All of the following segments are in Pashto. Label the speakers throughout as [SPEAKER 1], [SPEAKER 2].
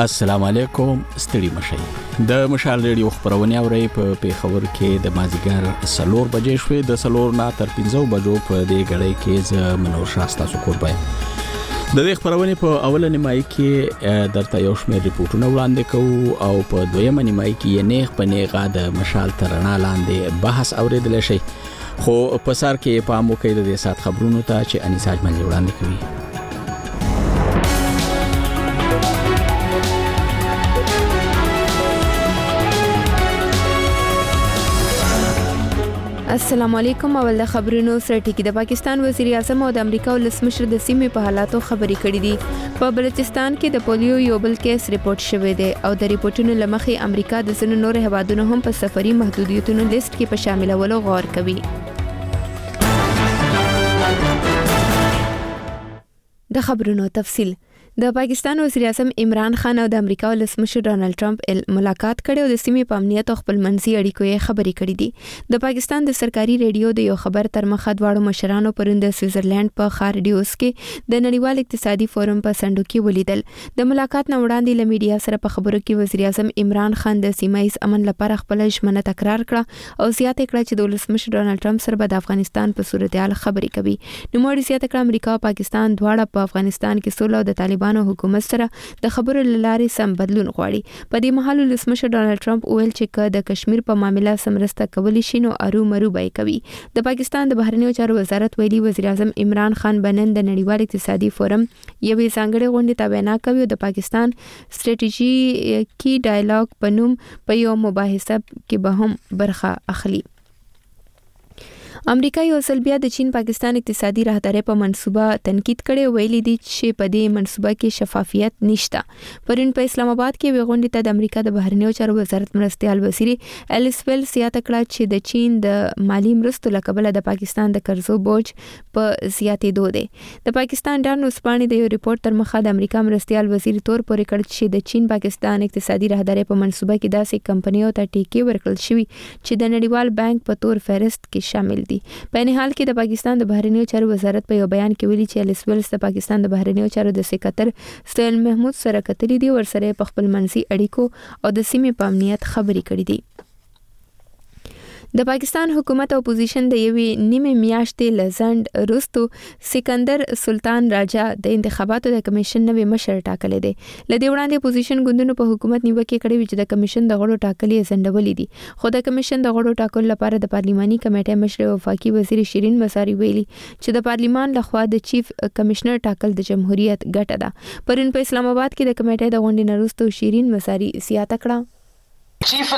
[SPEAKER 1] السلام علیکم، ستړي مشئ. د مشال ریډیو خبرونه اوري په پیښور کې د مازیګر 4 بجې شوې، د 4 نه تر 15 بجو په دې غړې کې ز منور شاستا سکور پای. د دې خبرونه په اوله نیمای کې درته یو شمېر ریپورتونه وړاندې کوو او په دویمه نیمای کې نیغ په نیغه د مشال ترنا لاندې بحث اوریدل شي. خو په سر کې پام وکړئ د دې سات خبرونو ته چې انیساج منځ وړاندې کوي.
[SPEAKER 2] السلام علیکم. اول د خبرونو سره ټکی. د پاکستان وزیر اعظم او د امریکا ولسمشر د سیمې په حالاتو خبرې کړې دي. په بلوچستان کې د پولیو یو بل کیس ریپورت شوی دی او د ریپورتونو لمخې امریکا د ځینو نور هیوادونو هم په سفري محدودیتونو لیست کې په شاملولو غور کوي. د خبرونو تفصیل. د پاکستان وزیر اعظم عمران خان او د امریکا ولسمشر ډونالد ټرمپ ملاقات کړي او د سیمې په امنیت او خپلمنځي اړیکو یې خبرې کړې دي. د پاکستان د سرکاري ریډیو د یو خبر تر مخه دواړو مشرانو پرون د سویټزرلند په ښار ډیوس کې د نړیوال اقتصادي فورم په سندو کې ولیدل. د ملاقات نه وړاندې له میډیا سره په خبرو کې وزیر اعظم عمران خان د سیمایي امن لپاره خپل ژمنه تکرار کړه او زیاته کړه چې د ولسمشر ډونالد ټرمپ سره د افغانستان په صورتحال خبرې کوي. نو موږ زیاته کړه امریکا او پاکستان دواړه په افغانستان کې سوله او د طالبانو حکومت سره د خبرو لارې سم بدلون غواړي. په دې مهال ولسمشر ډونالد ټرمپ ویل چې د کشمیر په معاملې سمرسته کولی شي نو ارو مرو به کوي. د پاکستان د بهرنیو چارو وزارت ویلي وزیر اعظم عمران خان بنن د نړیوال اقتصادي فورم یوې ځانګړې غونډې ته وینا کوي او د پاکستان سټریټیژیکي ډایالوګ په نوم په یو مباحثه کې به هم برخه اخلي. امریکا یو ځل بیا د چین پاکستان اقتصادي راهدارۍ په منصوبه تنقید کړي ویلي دي چې په دې منصوبه کې شفافیت نشته. پرون په اسلام آباد کې وی غونډې ته د امریکا د بهرنیو چارو وزارت مرستيال وزیر الیس ویلز زیاته کړه چې د چین د مالی مرستو لکبله د پاکستان د قرضو بوج په زیاتېدو دی. د پاکستان ډان وسپانې د یو ریپورت تر مخه د امریکا مرستيال وزیر تور پورې کړ چې د چین پاکستان اقتصادي راهدارۍ په منصوبه کې داسې کمپنیو ته ټیکې ورکړل شوی چې د نړیوال بانک په تور فهرست کې شامل دي. په نه حال کې د پاکستان د بهرنیو چارو وزارت په یو بیان کې ویلي چې الیس ویلز د پاکستان د بهرنیو چارو د سکرټر سهیل محمود سره کتلې دي ورسره په خپلمنځي اړیکو او د سیمې په امنیت خبرې کړې دي. د پاکستان حکومت او اپوزیشن د یوې نیمه میاشتې لزند رستو سکندر سلطان راجا د انتخاباتو د کمیشن نوې مشر ټاکل دي. لدې وړاندې اپوزیشن ګوندونو په حکومت نیوکه کړې چې د کمیشن د غړو ټاکلې زندولې دي. خو د کمیشن د غړو ټاکل لپاره د پارلماني کمیټې مشر وفاقي وزیر شیرین مساری ویلي چې د پارلمان لخوا د چیف کمشنر ټاکل د جمهوریت ګټه ده. پرون په اسلام آباد کې د کمیټې د غونډې نرستو شیرین مساری زیاته کړه.
[SPEAKER 3] چیف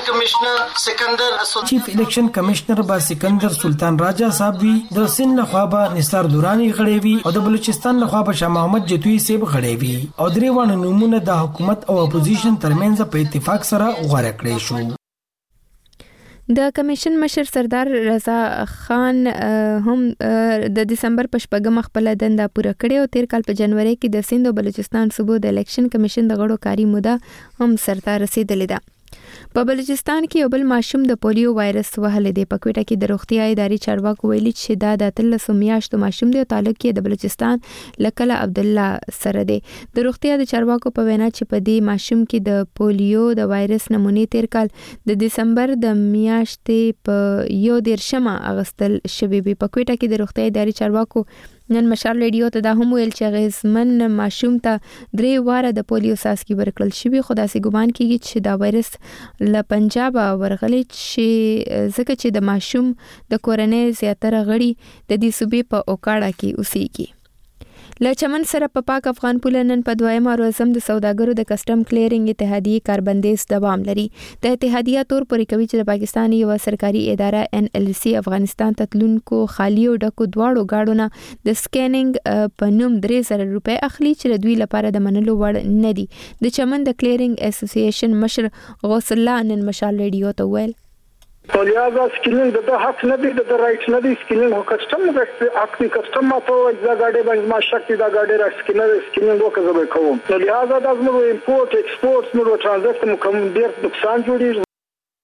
[SPEAKER 3] الیکشن کمشنر با سکندر سلطان راجا صاحب وی د سند لخوا به نثار دورانی غړې وی او د بلوچستان لخوا به شاه محمد جتوی سیب غړې وی او درې وانه نمونه د حکومت او اپوزیشن ترمنځ په اتفاق سره غوړه کړې شو.
[SPEAKER 2] د کمیشن مشر سردار رضا خان هم د دسمبر په شپږم خپل دنده پوره کړې او تیر کال په جنوري کې د سند او بلوچستان صوبو د الیکشن کمیشن د غړو کاری موده هم سرته رسیدلې ده. په بلوچستان کې یو بل ماشوم د پولیو وایرس وهل دی. په کوټه کې د روغتیا اداري چارواکو ویلي چې دا د 13 میاشتو ماشوم دی او تعلق کې د بلوچستان لکله عبد الله سره دی. د روغتیا د چارواکو په وینا چې په دې ماشوم کې د پولیو د وایرس نمونې تیر کال د دسمبر د میاشتې په 11 اغستل شوی وي. په کوټه کې د روغتیا اداري چارواکو نن مشال ریډیو ته دا هم ویل چې غیزمن ماشوم ته 3 واره د پولیو ساسکی ورکړل شوی. خو داسې ګمان کیږي چې دا وایرس له پنجاب ورغلی چې ځکه چې د ماشوم د کورنۍ زیاتره غړي د دې صوبې په اوکاړه کې اوسېږي. له چمن سره په پاک افغان پوله نن په دویمه ورځ هم د سوداګرو د کسٹم کلیرینګ اتحادیه کاربندیز دوام لري. د اتحادیه تور پورې کوي چې د پاکستان یو سرکاري اداره NLC افغانستان ته تلونکو خالی او ډکو دواړو گاډو نه د سکینینګ په نوم 3000 روپۍ اخلي چې دوی لپاره د منلو وړ نه دي. د چمن د کلیرینګ اسوسییشن مشر غوث الله نن مشال ریډیو ته ویل
[SPEAKER 4] لہذا سکیلنگ د حق نه دی د رائټ نه دی سکیلنگ کسٹم نه حق دی کسٹم ماته دا گاډي باندې ما شکتی دا گاډي را سکیلنگ وکړه به کوم نو لہذا د موږ امپورټ ایکسپورټ موږ ترانزیت کوم ډیر نقصان جوړیږي.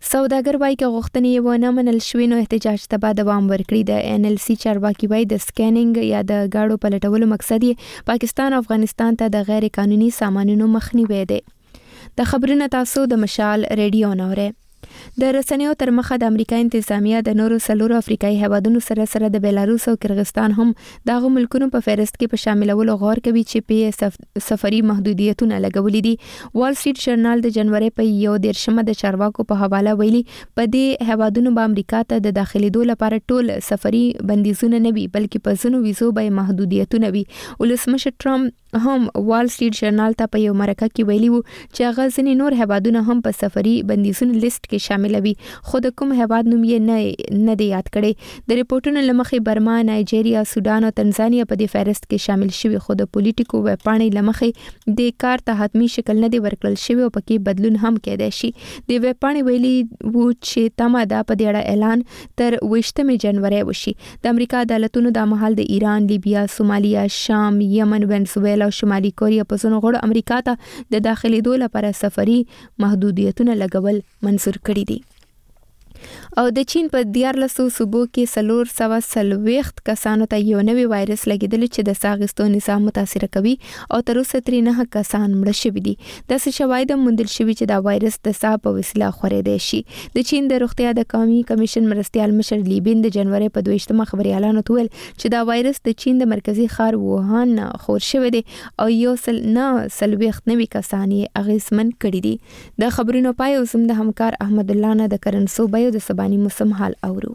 [SPEAKER 2] سوداګر وايي چې غوښتنې ونه منل شوې نو احتجاج ته به دوام ورکړي. د NLC چارواکي وايي د سکینینګ یا د گاډو پلټولو مقصد یې پاکستان او افغانستان ته د غیر قانوني سامانونو مخنیوي دی. د خبرونه تاسو د مشال ریډیو نوره. د رسنیو تر مخه د امریکا انتظامیه د نورو څلورو افریقایي هیوادونو سره د بیلاروس او کرغستان هم دغه ملکونو په فهرست کې په شاملولو غور کوي چې په سفري محدودیتونه لګولې دي. وال سټریټ ژورنال د جنوري په 11 د چارواکو په حواله ویلي په دې هیوادونو به امریکا ته د داخليدو لپاره ټول سفري بندیزونه نه وي بلکې په ځینو ویزو به محدودیتونه وي. ولسمشر ټرمپ هم وال سټریټ ژورنال ته په یو مرکه کې ویلي وو چې هغه ځینې نور هیوادونه هم په سفري بندیزونو لیست کې شاملوي خو د کوم هیواد نوم یې نه دی یاد کړی. د ریپورتونو لمخې برما، نایجیریا، سودان او تنزانیا په دې فهرست کې شامل شوي خو د پولیټیکو ویبپاڼې لمخې د کار ته حتمی شکل نه دی ورکړل شوی او پکې بدلون هم کېدای شي. د ویبپاڼې ویلي وو چې تمه ده په دې اړه اعلان تر 28 جنوري وشي. د امریکا عدالتونو د مهال د ایران، لیبیا، سومالیا، شام، یمن، وینزویلا او شمالي کوریا په څونو غړو امریکا ته د داخليدو لپاره سفري محدودیتونه لګول منظور کړي دي. او د چین په 1400 صوبو کې 440 کسانو ته یو نوی وایرس لګیدل چې د ساغستو نظام متاثر کوي او تر اوسه 9 کسان مړ شوي دي. د شواهد موندل شوي چې دا وایرس د ساه په وسیله خورېدای شي. د چین د روغتیا د قومي کمیشن مرستيال مشر لیبین د جنوري په 22 خبري اعلان وکړ چې دا وایرس د چین د مرکزی ښار ووهان خور شوی دی او یو نوي کسان یې اغیزمن کړي دي. د خبرونو پای اوس هم د همکار احمد الله نه د کرنسو بایو د سبانی موسم حال اورو.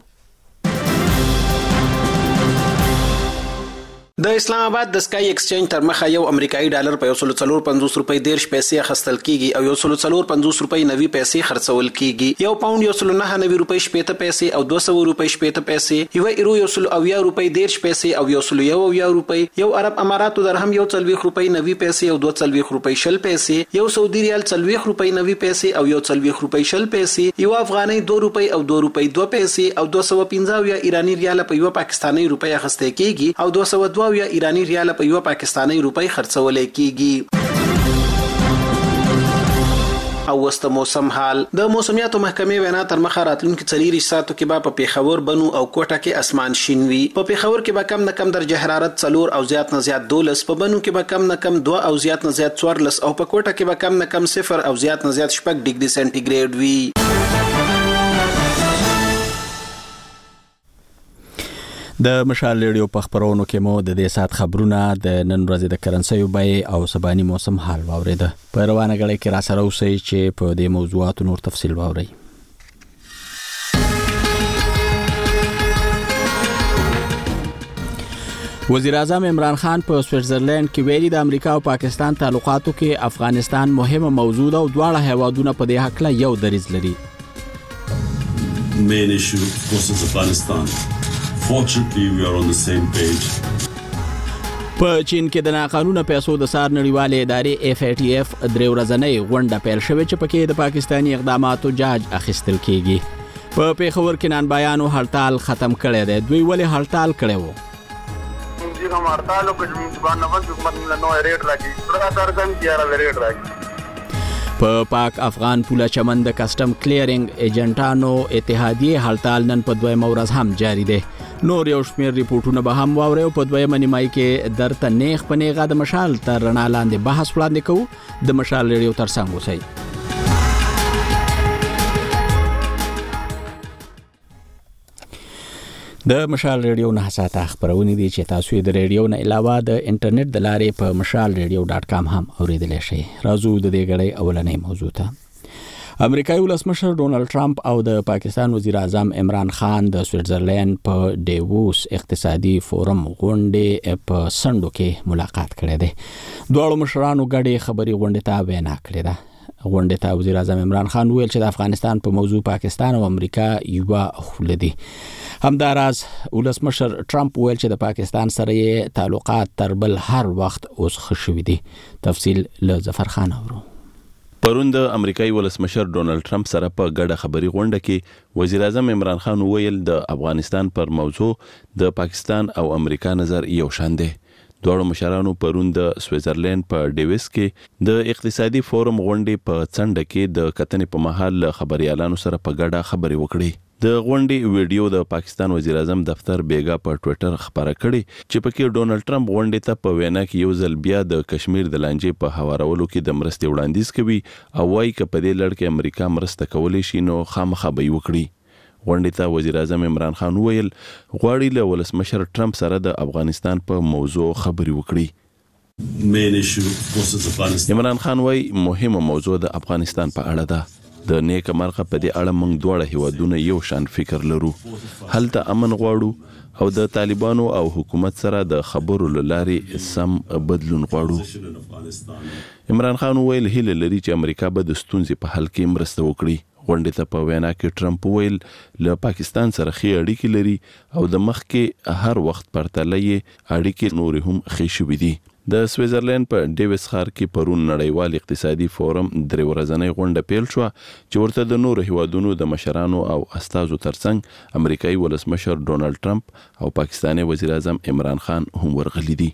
[SPEAKER 5] د اسلام آباد د سکای ایکسچینج تر مخه یو امریکایي ډالر په 140 روپۍ 10 پیسې خستل کیږي او 140 روپۍ 90 پیسې خرڅول کیږي. یو پاوند 190 روپۍ 70 پیسې او 200 روپۍ 70 پیسې، یو ایرو 190 روپۍ 10 پیسې او 110 روپۍ، یو عرب اماراتو درهم 140 روپۍ 90 پیسې او 240 روپۍ 10 پیسې، یو سعودي ریال 40 روپۍ 90 پیسې او 140 روپۍ 10 پیسې، یو افغاني 2 روپۍ او 2 روپۍ 2 پیسې او 215 ایرانی ریال په یو پاکستانی روپۍ اخیستل کیږي او 202 یا ایرانی ریال په یو پاکستانی روپۍ خرڅول کیږي. او وست موسم حال د موسمیاتو محکمې وینا تر مخه راتلونکي 4 ساعتو کې به په پیښور، بنو او کوټه کې اسمان شین وي. په پیښور کې به کم نه کم درجه حرارت 4 او زیات نه زیات 12، په بنو کې به کم نه کم 2 او زیات نه زیات 14 او په کوټه کې به کم نه کم 0 او زیات نه زیات 6 ډیګري سنټیګریډ وي.
[SPEAKER 1] د مشال ریډیو په خبرونو کې مو د دې سات خبرونه د نن ورځې د کرنسي بای او سبانی موسم حال واوریده. په روانه غړي کې را سره اوسئ چې په دې موضوعاتو نور تفصیل واورئ. وزیر اعظم عمران خان په سویټزرلند کې ویلي د امریکا او پاکستان تعلقاتو کې افغانستان مهمه موضوع ده او دواړه هیوادونه په دې حق له یو دریځ لري.
[SPEAKER 6] Main issue of course is Afghanistan. Fortunately, we are on the same page.
[SPEAKER 1] په چین کې د ناقانونه پیسو د سار نړیوالې ادارې FATF درې ورځنۍ غونډه پیل شوې چې پکې د پاکستاني اقداماتو جاج اخیستل کیږي. په پیښور کې نن بیانو هړتال ختم کړی دی. دوی ولې هړتال کړی وو؟
[SPEAKER 7] हम हड़ताल को जुबान नवज हुकूमत नो रेट राखी लगातार कम किया रेट राखी.
[SPEAKER 1] په پاک افغان پوله چمن د کسٹم کلیرینګ ایجنټانو اتحادیه هړتال نن په دویمه ورځ هم جاری دی. نور یو شمېر ریپورتونه به هم واوري او په دویمه نیمایي کې درته نیغ په نیغه د مشال تر رڼا لاندې بحث وړاندې کوو. د مشال ریډیو ترڅنګ اوسئ. د مشال ریډیو نه ساته خبرونه دي چې تاسو د ریډیو نه علاوه د انټرنیټ د لارې په mashalradio.com هم اوریدلای شئ. راځو د دې غړې اولنې موضوع ته. امریکایي ولسمشر ډونالد ټرمپ او د پاکستان وزیر اعظم عمران خان د سویټزرلند په ډیووس اقتصادي فورم غونډې په سندو کې ملاقات کړې ده. دواړو مشرانو ګډې خبري غونډې ته وینا کړې ده. غونډې ته وزیر اعظم عمران خان ویل چې د افغانستان په موضوع پاکستان او امریکا یو خلدي. همداراز ولسمشر ټرمپ ویل چې د پاکستان سره یې تعلقات تر بل هر وخت اوس خښوي دي. تفصیل له ظفر خان اورو.
[SPEAKER 8] پرون د امریکایي ولسمشر ډونالد ټرمپ سره په ګډه خبري غونډه کې وزیر اعظم عمران خان ویل د افغانستان پر موضوع د پاکستان او امریکا نظر یو شان دی. دوه مشرانو پرون د سویټزرلند په ډیویس کې د اقتصادي فورم غونډې په څنډه کې د کتنې په مهال خبريالانو سره په ګډه خبرې وکړې. د غونډې ویډیو د پاکستان وزیر اعظم دفتر بیګا په ټوئیټر خبره کړې چې پکې ډونالد ټرمپ غونډې ته په وینا کې یو ځل بیا د کشمیر د لانجې په هوارولو کې د مرستې وړاندیز کوي او وايي چې په دې لړ کې امریکا مرسته کولی شي نو خامخا به وکړي. غونډې ته وزیر اعظم عمران خان ویل غواړي له ولسمشر ټرمپ سره د افغانستان په موضوع خبرې وکړي. عمران خان وايي مهمه موضوع د افغانستان په اړه ده. د نیک مرغه په دې اړه موږ دواړه هیوادونه یو شان فکر لرو. هلته امن غواړو او د طالبانو او حکومت سره د خبرو لارې سم بدلون غواړو. عمران خان ویل هیله لري چې امریکا به د ستونزې په حل کې مرسته وکړي. غونډې ته په وینا کې ټرمپ ویل له پاکستان سره ښې اړیکې لري او د مخ کې هر وخت پرتله یې اړیکې نورې هم ښې شوې دي. د سویټزرلند په ډیویس ښار کې پرون نړیوال اقتصادي فورم 3 ورځنۍ غونډه پیل شو چې ورته د نورو هیوادونو د مشرانو او استازو ترڅنګ امریکایي ولسمشر ډونالد ټرمپ او پاکستاني وزیر اعظم عمران خان هم ورغلي دي.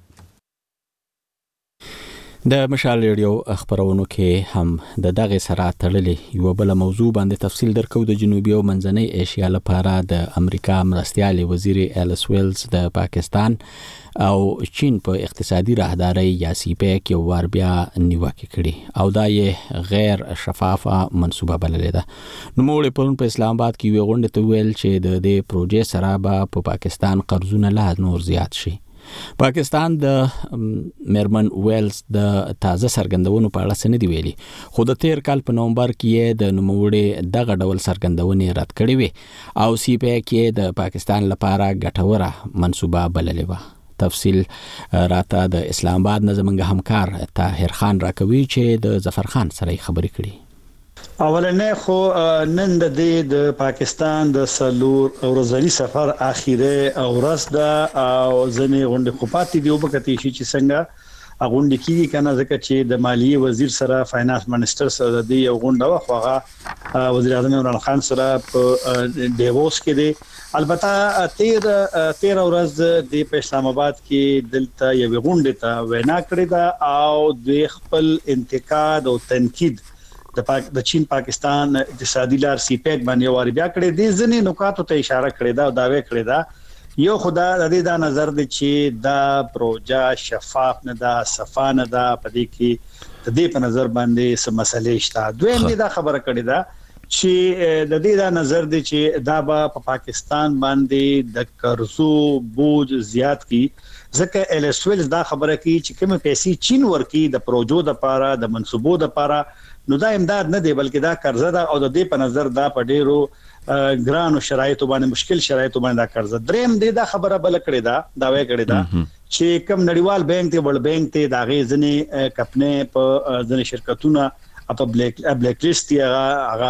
[SPEAKER 1] د مشال ریډیو خبرونو کې هم د دغه سره تړلې یو بل موضوع باندې تفصیل درکو. د جنوبي او منځنۍ ایشیا لپاره د امریکا مرستيال وزیر الیس ویلز د پاکستان او چین په اقتصادي راهداري یا سیپیک یو وار بیا نیوکه کړي او دا یې غیر شفافه منسوبه بللې ده. نو موږ په اسلام آباد کې یو غونډه ته ویل چې د دې پروژې سره به په پاکستان قرضونه لا نور زیات شي. پاکستان د مرمن ویلز د تازه سرګندونو په اړه سند ویلي خو د تیر کال په نومبر کې د نوموړي دغه ډول سرګندونې رد کړې وي او سی پی کې د پاکستان لپاره ګټوره منسوبه بللې و. تفصیل راته د اسلام آباد نظمنګ همکار طاهر خان راکوي چې د ظفر خان سره خبرې کړي.
[SPEAKER 9] اولنې خو نن د پاکستان د سلور ورځنی سفر اخیره او ورځ ده او ځنې غونډه خپاتې دی وبکتې شي چې څنګه غونډه کیږي کنه ځکه چې د مالیه وزیر سره فاینانس منسٹر سره د یو غونډه واخوغه وزیر اعظم عمران خان سره په ډیووس کې دی. البته 13 ورځ د اسلام آباد کې دلته یو غونډه ته وینا کړې ده او د خپل انتقاد او تنقید د چین پاکستان اقتصادي لار سی پیک باندې واری بیا کړې دي. ځنې نکاتو ته اشاره کړې ده او داوی کړې ده. یو خدا د دې دا نظر دی چې دا پروژه شفاف نه ده صفا نه ده په دې کې د دې په نظر باندې سم مسلې شته. دویم دې دا خبره کړې ده چې د دې دا نظر دی چې دا په پاکستان باندې د قرضو بوج زیات کی ځکه الیس ویلز دا خبره کوي چې کوم پیسې چین ورکی د پروژو د لپاره د منصوبو د لپاره نو دا امداد نه دی بلکې دا قرضه ده او د دې په نظر دا په ډیرو ګرانو شرایطو باندې مشکل شرایطو باندې دا قرضه. دریم دې دا خبره بل کړې ده داوی کړې ده چې کوم نړیوال بانک ته ورلد بانک ته دا غي ځنې کمپنۍ په ځنې شرکتونه په بلیک لیست هغه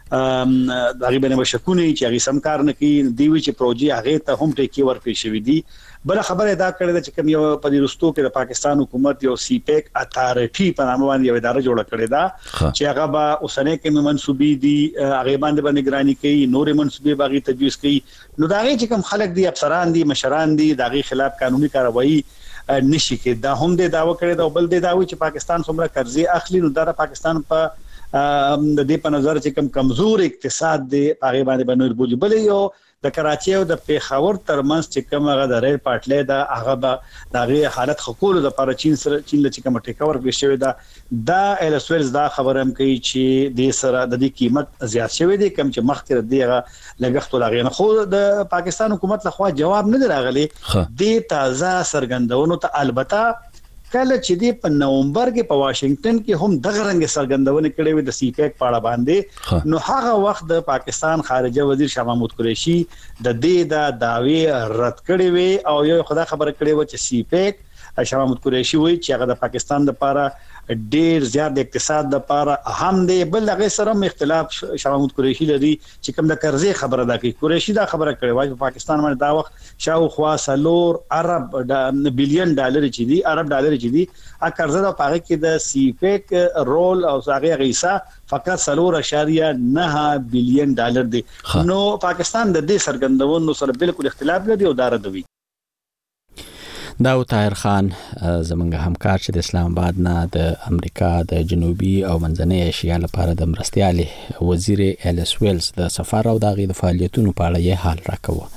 [SPEAKER 9] دغه باندې مشکونه چې هغه سمکار نه کوي دیوي چې پروژې هغه ته هم ټیکی ورکړي شوې دي. بل خبره ادا کړې ده چې کوم یو په دې رستو کې د پاکستان حکومت یو سی پیک اتارټي په نامه باندې یو اداره جوړه کړې ده چې هغه به اوسنۍ کې منسوبي دي هغه باندې نگراني کوي نورې منسوبي باغی تجویز کوي. نو دا غي چې کوم خلک دي افسران دي مشران دي دغه خلاف قانوني کاروایی نشي کې دا هم د داوا کړی دا بل د داوی چې پاکستان څومره قرضې اخلي نو دا پاکستان په د دې په نظر چې کمزور اقتصاد دی هغه باندې بنور بوجي. بل یو د کراچي او د پیښور ترمنځ چې کومه د ریل پټلې دا هغه به دغه حالت خپل د پر چین سره چین له کومه ټیکاور کې شوی دا الیس ویلز دا خبره هم کوي چې د سره د دې قیمت زیات شوی دی کوم چې مخکې دیغه لګښت لغې نه خو د پاکستان حکومت لخوا جواب نه راغلی د تازه سرګندونو ته. البته کله چې دی په نومبر کې په واشنگټن کې هم دغه رنګ سرګندونه کړې وي د سی پیک په اړه باندې نو هغه وخت د پاکستان خارجه وزیر شاه محمود قریشي د دې دا داوی رد کړې وي او یو خدای خبره کړې و چې سی پیک شاه محمود قریشي وایي چې هغه د پاکستان لپاره ډیر زیات د اقتصاد لپاره اهم دی. بل هغه سره اختلاف شاه محمود قریشي لري چې کوم د قرضې خبره ده کوي. قریشي دا خبره کړې وایي په پاکستان باندې دا وخت شاوخوا سلور عرب بلین ډالر چې دي عرب ډالر چې دي ا قرضه د پاره کې د سی پیک رول او هغه غیسا فقط 3.9 بلین ډالر دی. نو پاکستان د دې سرګندونو سره بالکل اختلاف لري او دا ردوي.
[SPEAKER 1] دا طاهر خان زمونږ همکار چې د اسلام آباد نه د امریکا د جنوبي او منځنۍ ایشیا لپاره د مرستیالي وزیر الیس ویلز د سفر او د غي د فعالیتونو په اړه یې حال راکوه.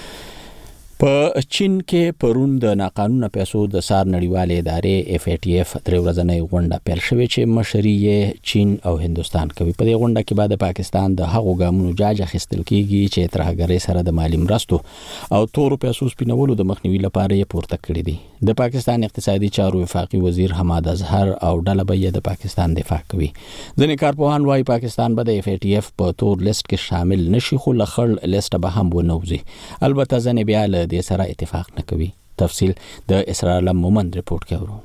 [SPEAKER 1] په چین کې پرون د ناقانونه پیسو د سار نړیوالې ادارې FATF درې ورځنۍ غونډه پیل شوې چې مشري یې چین او هندستان کوي. په دې غونډه کې بعد پاکستان د هغو ګامونو جاج اخیستل کیږي چې ترهګرۍ سره د مالی مرستو او تورو پیسو سپینولو د مخنیوي لپاره یې پورته کړی دي. د پاکستان اقتصادي چارو وفاقي وزیر حماد اظهر او ډله به د پاکستان دفاع کوي. ځینې کارپوهان وايي پاکستان به د FATF په تور لیست کې شامل نشي خو له خړ لیست به هم ونوځي. البته ځینې بیا د سره اتفاق نه کوي. تفصیل د اسرار علم مومند ریپورت کې ورو.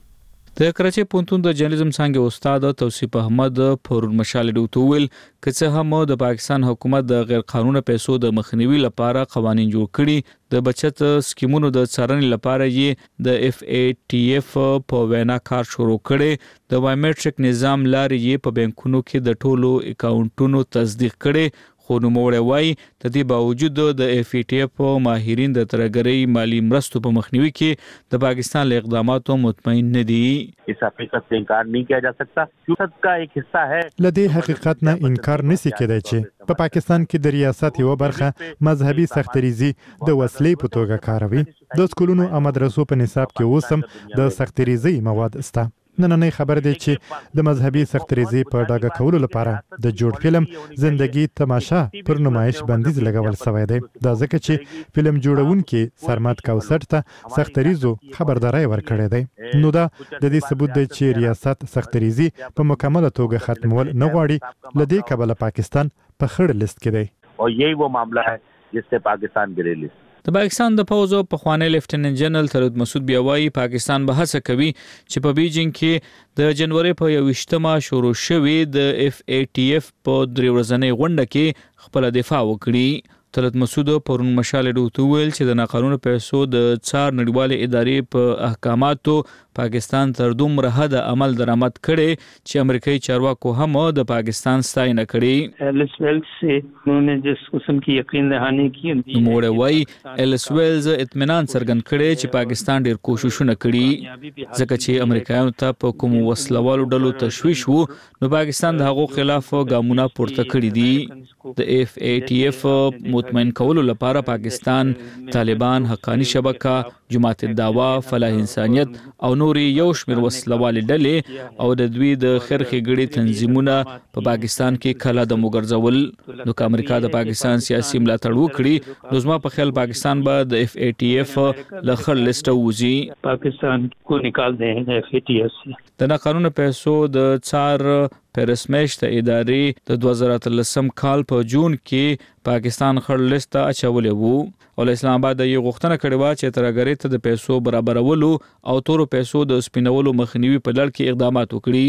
[SPEAKER 10] د کراچۍ پوهنتون د جرنالیزم څانګې استاد توصیف احمد پرون مشال ډوتوول کڅه هم د پاکستان حکومت د غیر قانوني پیسو د مخنیوي لپاره قوانين جوړ کړي. د بچت سکیمونو د څارنې لپاره یې د FATF په وینا کار شروع کړي. د بایومټریک نظام لارې یې په بانکونو کې د ټولو اکاونټونو تصدیق کړي. خو نوموړی وایي د دې باوجود د FATF ماهرین د ترهګرۍ مالی مرستو په مخنیوي کې د پاکستان له اقداماتو مطمئن نه دي.
[SPEAKER 11] اس حقیقت سے انکار نہیں کیا جا سکتا. حکومت کا ایک حصہ ہے.
[SPEAKER 12] لدی حقیقت نه انکار نسی کېدای چې په پاکستان کې د ریاست یو برخه مذهبي سختریزي د وسلې په توګه کاروي. د سکولونو او مدرسو په نصاب کې اوسم د سختریزي مواد سته. نننۍ خبر دی چې د مذهبي سختریزي په ډاګه کولو لپاره د جوړ فلم زندگی تماشا پر نمایش بندیز لګول شوی دی. دا ځکه چې فلم جوړونکي سرمد کوثر ته سختریزو خبرداري ورکړې ده. نو دا د دې ثبوت دی چې ریاست سختریزي په مکمله توګه ختمول نه غواړي. لدې کبله پاکستان په خړ لیست کې دی.
[SPEAKER 11] او یہی وہ معاملہ ہے جس سے پاکستان گرے لیست.
[SPEAKER 10] د پاکستان د پوځ په خوانی لیفټیننټ جنرال طارق مسعود بیا وایي پاکستان به هڅه کوي چې په بیجینګ کې د جنوري په 28مه شروع شوی د FATF په درې ورځنۍ غونډه کې خپل دفاع وکړي. طارق مسعود پرون مشال ډوتو ویل چې د ناقانونه پیسو د څار نړیوالې ادارې په احکاماتو پاکستان تر دومره حد عمل درآمد کړي چې امریکایي چارواکو هم د پاکستان ستاینه کړي.
[SPEAKER 13] ایلیس ویلز سے انہوں نے جس قسم کی یقین دہانی کی
[SPEAKER 10] نوموړی وایي ایلیس ویلز اطمینان څرګند کړي چې پاکستان ډیر کوششونه کړي ځکه چې امریکایانو ته په کوم وسلوالو ډلو تشویش وو نو پاکستان د هغو خلاف ګامونه پورته کړي دي. د FATF مطمئن کولو لپاره پاکستان، طالبان، حقانی شبکه، جماعت الدعوه، فلاح انسانیت او نوري یو شمېر وسلوالې ډلې او د دوی د خرخې ګړي تنظیمونه په پاکستان کې کله د مګرځول. نو که امریکا د پاکستان سیاسي ملاتړ وکړي نو زما په خیال پاکستان به د FATF له خړ لیسټ ووځي.
[SPEAKER 13] پاکستان کو نکال دیں FATF سے.
[SPEAKER 10] د ناقانونه پیسو د څار پرسمیش د ادارې د 2013 کال په جون کې پاکستان خړ لیست اچولې وو او اسلام آباد یې غوښتنه کړې و چې ترهګرۍ ته د پیسو برابرولو او تورو پیسو د سپینولو مخنیوي په لړ کې اقدامات وکړي.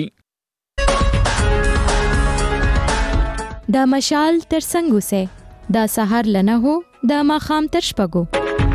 [SPEAKER 14] دا مشال تر څنګه سه دا سحر لنه هو دا ماخام تر شپګو.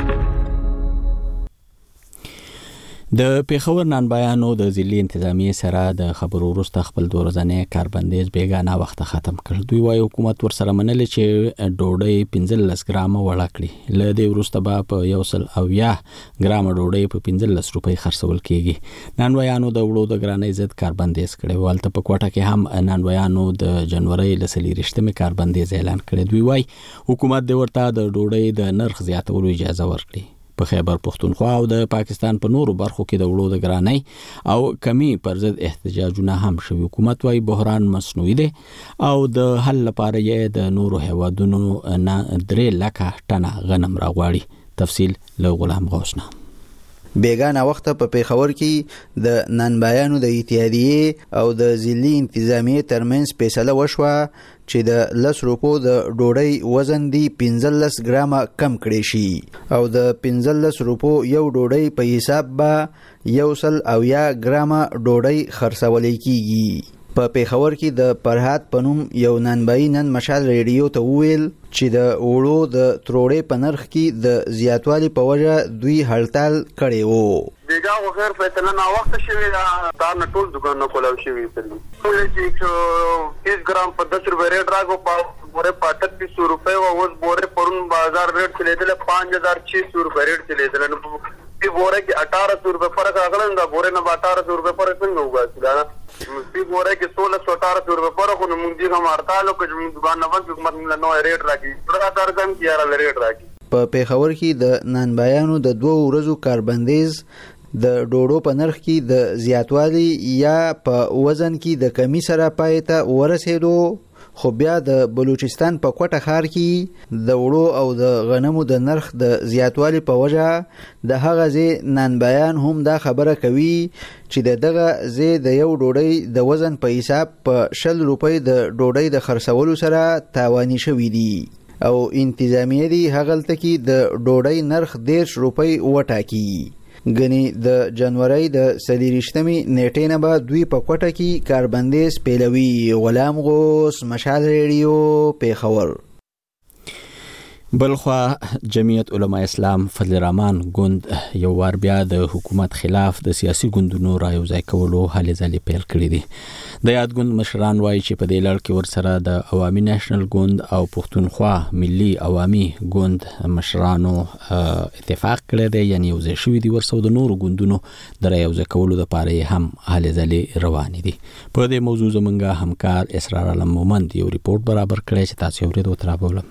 [SPEAKER 1] د پیښور نانبایانو د ضلعي انتظامیې سره د خبرو وروسته خپل دورځنې کاربندیز بیګانه وخت ختم کړ. دوی وايي حکومت ورسره منلي چې ډوډۍ 15 ګرامه وړه کړي. له دې وروسته به په 100 ګرامه ډوډۍ په 15 روپۍ خرڅول کیږي. نانبایانو د وړو د ګرانۍ ضد کاربندیز کړی. ولته په کوټه کې هم نانبایانو د جنوري ل 30 کاربندیز اعلان کړی. دوی وايي حکومت د ورته د ډوډۍ د نرخ زیاتولو اجازه ورکړي. په خیبر پختونخوا او د پاکستان په نورو برخو کې د وړو د ګرانۍ او کمی پر ضد احتجاجونه هم شوي. حکومت وايي بحران مصنوعي دی او د حل لپاره یې د نورو هیوادونو نه 3 لکه ټنه غنم راغواړي. تفصیل له غلام غوث نه.
[SPEAKER 15] بیگانه وخت په پیښور کې د نانبایانو د اتحادیې او د ضلعي انتظامیې ترمنځ فیصله وشوه چې د 10 روپو د ډوډۍ وزن دی 15 ګرامه کم کړي شي او د 15 روپو یو ډوډۍ په حساب به 100 ګرامه ډوډۍ خرڅولې کیږي. په پیښور کې د فرحات پنوم یو نانبایی نن مشال ریډیو ته وویل چې د وړو د تروړې په نرخ کې د زیاتوالي په وجه دوی هړتال کړی وو.
[SPEAKER 7] بیګا خو خیر فیصله نا وخت شوی دا نه ټول دکان نه کولاو شوی سړي چې 30 ګرام په 10 روپے ریټ راغو بوره په 3800 روپے او اوس بوره پرون بازار ریټ چلیدل 5600 روپے ریټ چلیدل. نو په بوره کې 1800 روپے فرق راغلی دا بوره نه 1800 روپے فرق څنګه وګا دا په بوره کې 1618 روپے فرق نو موږ دې هم ارتالو کې موږ دکان نه وځو حکومت موږ نو ریټ راکړي دا درګم کیاره ریټ راکړي
[SPEAKER 15] په پیښور کې د نانبایانو د 2 ورځو کاربندیز د ډوډو په نرخ کې د زیاتوالي یا په وزن کې د کمی سره پایته ورسېدو خو بیا د بلوچستان په کوټه ښار کې د وړو او د غنمو د نرخ د زیاتوالي په وجه د هغه ځای نانبایان هم دا خبره کوي چې دغه ځای د یو ډوډۍ د وزن په حساب په 20 روپۍ د ډوډۍ د خرڅولو سره تاواني شوي دي او انتظامیه دي هغلته کې د ډوډۍ نرخ 10 روپۍ وټاکي غني د جنوري د 23مې نیټې نه به دوی په کوټه کې کاربندیز پیلوي. غلام غوث، مشال ریډیو، پیښور.
[SPEAKER 1] بلخوا جمعیت علماء اسلام فضل الرحمن ګوند یو وار بیا د حکومت خلاف د سیاسي ګوندونو رايوځای کولو هلې ځلې پیل کړې دي. د یاد ګوند مشران وایي چې په دې لړ کې ورسره د عوامي نېشنل ګوند او پښتونخوا ملي عوامي ګوند مشرانو اتفاق کړی دی، یعنی یو ځای شوي دي ورسره د نورو ګوندونو د رايوځای کولو لپاره هم هلې ځلې روانې دي. په دې موضوع زمونږ همکار اسرار علم مومند یو ریپورت برابر کړی چې تاسو اورېدو ترابولم.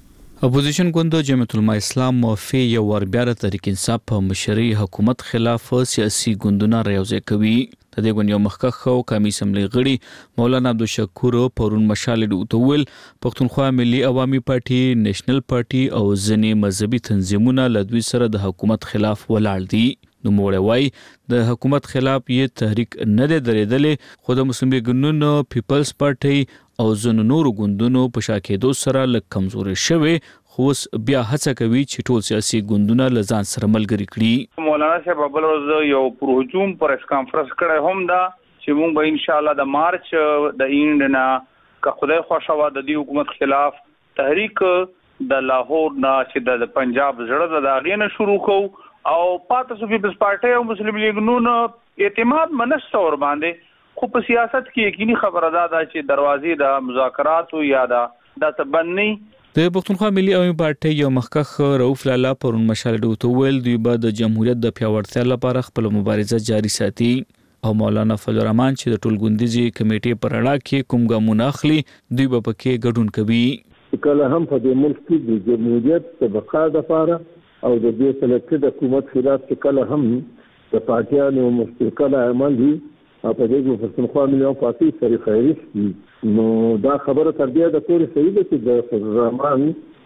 [SPEAKER 10] اپوزیشن ګوند جمعیت علماء اسلام موافق یو ور بیا د تحریک انصاف په مشرۍ حکومت خلاف سیاسي ګوندونه رايوځای کوي. د دې ګوند یو مخکښ او قومي اسمبلی غړي مولانا عبدالشکور پرون مشال ډوتول پښتونخوا ملي عوامي پارټي، نېشنل پارټي او ځینې مذهبي تنظیمونه له دوی سره د حکومت خلاف ولاړ دي. نو موړوي د حکومت خلاف یې تحریک نه دی درېدلې، خو د مسلم لیګ نون پیپلز پارټي او ځینو نورو ګوندونو په شاکېدو سره لږ کمزوري شوي، خو بیا هڅه کوي چې ټول سیاسي ګوندونه له ځان سره ملګري کړي.
[SPEAKER 16] مولانا صاحب بل ورځ یو پرهجوم پریس کانفرنس کړی هم دا چې موږ به ان شاء الله د مارچ د اینډ نه که خدای خوښه د دې حکومت خلاف تحریک د لاهور نه چې د پنجاب زړه د اغینه شروع کو او پاتې صوفي پیپلز پارټي او مسلم لیګ نون اعتماد منشته ور باندې، خو په سیاست کې یقیني خبره ده چې دروازې د مذاکرات یا د تبني
[SPEAKER 10] د پښتونخوا ملي عوامي پارټي یو مخکښ رؤف لالا پرون مشال ډوتول دوی به د جمهوریت د پیاوړتیا لپاره خپل مبارزه جاري ساتي او مولانا فضل الرحمن چې د ټولګوندیزي کمیټې پر اړه کې کوم ګامونه اخلي دوی به پکې ګډون کوي.
[SPEAKER 17] کله هم په دې ملک کې د جمهوریت د بقا لپاره او د دې سلکټ حکومت خلاف چې کله هم د پارټیانو مشترکه عمل دي او په دې کې پښتونخوا ملي عوامي پارټي سره خیریش دي، نو دا خبره تر دې د پوره صحیح ده چې د فضل الرحمن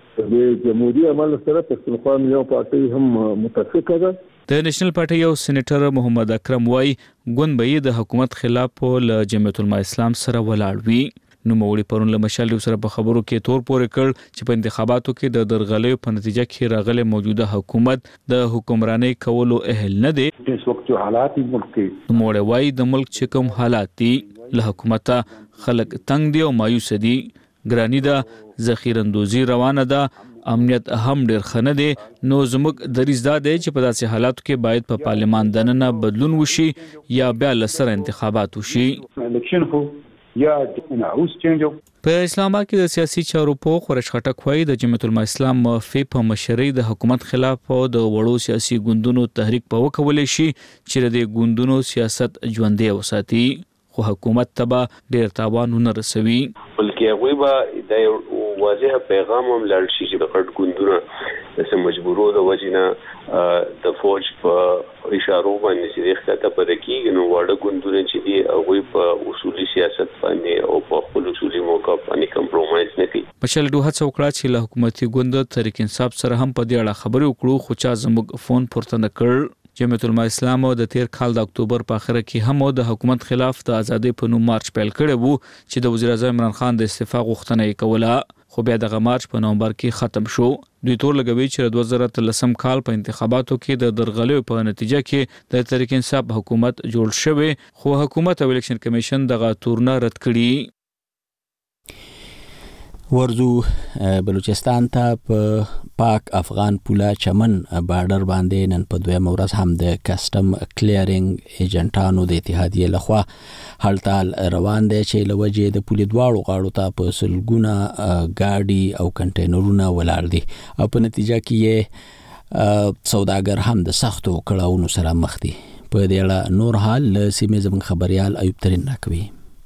[SPEAKER 17] د جمهوریت عمل سره پښتونخوا ملي عوامي پارټي هم متفقه ده.
[SPEAKER 10] د نېشنل پارټي یو سېنیټر محمد اکرم وای ګوند به د حکومت خلاف له جمعیت علماء اسلام سره ولاړ وي. نو موري پرون له مشال سره په خبرو کې تور پورې کړ چې په انتخاباتو کې د درغلې په نتیجه کې راغله موجوده حکومت د حکمراني کولو اهل نه دی.
[SPEAKER 17] اس وخت جو حالات ملک کې
[SPEAKER 10] موري وای د ملک چې کوم حالات دي له حکومت خلک تنگ دي او مایوس دي، ګرانی ده، ذخیره اندوزي روانه ده، امنیت هم ډیر خنه دي. نو زموږ دریځ دا دی چې په داسې حالاتو کې باید په پارلمان دننه بدلون وشي یا بیا لسر انتخابات وشي.
[SPEAKER 17] الیکشن هو یا نعوس چینج.
[SPEAKER 10] په اسلام آباد کې د سیاسي چارو په خورش خټک وایي د جمعیت علماء اسلام موافق په مشرۍ د حکومت خلاف او د وړو سیاسي ګوندونو تحریک په وکولې شي چې د ګوندونو سیاست ژوندۍ وساتي، خو حکومت تبا ډیر تاوان نه رسوي.
[SPEAKER 18] بلکې هغه به د واضح پیغام هم لاړ شي چې د غټ ګوندونو د مجبورو د وجنه د فوج په اشارو باندې چې ښکته پد کېږي، نو واړه ګوندونه چې دي هغه په اصولي سیاست باندې او په خپل اصولي موقف باندې کمپرومایز نه کوي.
[SPEAKER 10] مشال ډوه څوکړه چې له حکومتي ګوند تحریک انصاف سره هم په دې اړه خبرې وکړو، خو چا زموږ فون پورته نه کړ. جمعیت علماء اسلام د تیر کال د اکتوبر په اخر کې هم د حکومت خلاف د ازادۍ په نوم مارچ پیل کړی وو چې د وزیر اعظم عمران خان د استعفا غوښتنه یې کوله، خو بیا دغه مارچ په نومبر کې ختم شو. دوی تور لګوي چې 2013 کال په انتخاباتو کې د درغلې په نتیجه کې د تحریک انصاف حکومت جوړ شوی، خو حکومت او الیکشن کمیشن دغه تورنه رد کړي.
[SPEAKER 1] ورزو بلوچستان ته په پاک افغان پوله چمن بارډر باندې نن په دویمه ورځ هم د کسټم کلیرینګ ایجنټانو د اتحادیې لخوا هړتال روان دی چې له وجې د پولې دواړو غاړو ته په سلګونه ګاډي او کنټینرونه ولاړ دي او په نتیجه کې سوداګر هم د سختو کړاوونو سره مخ دي. په دې اړه نور حال له سیمې زموږ خبريال ایوب ترين راکوي.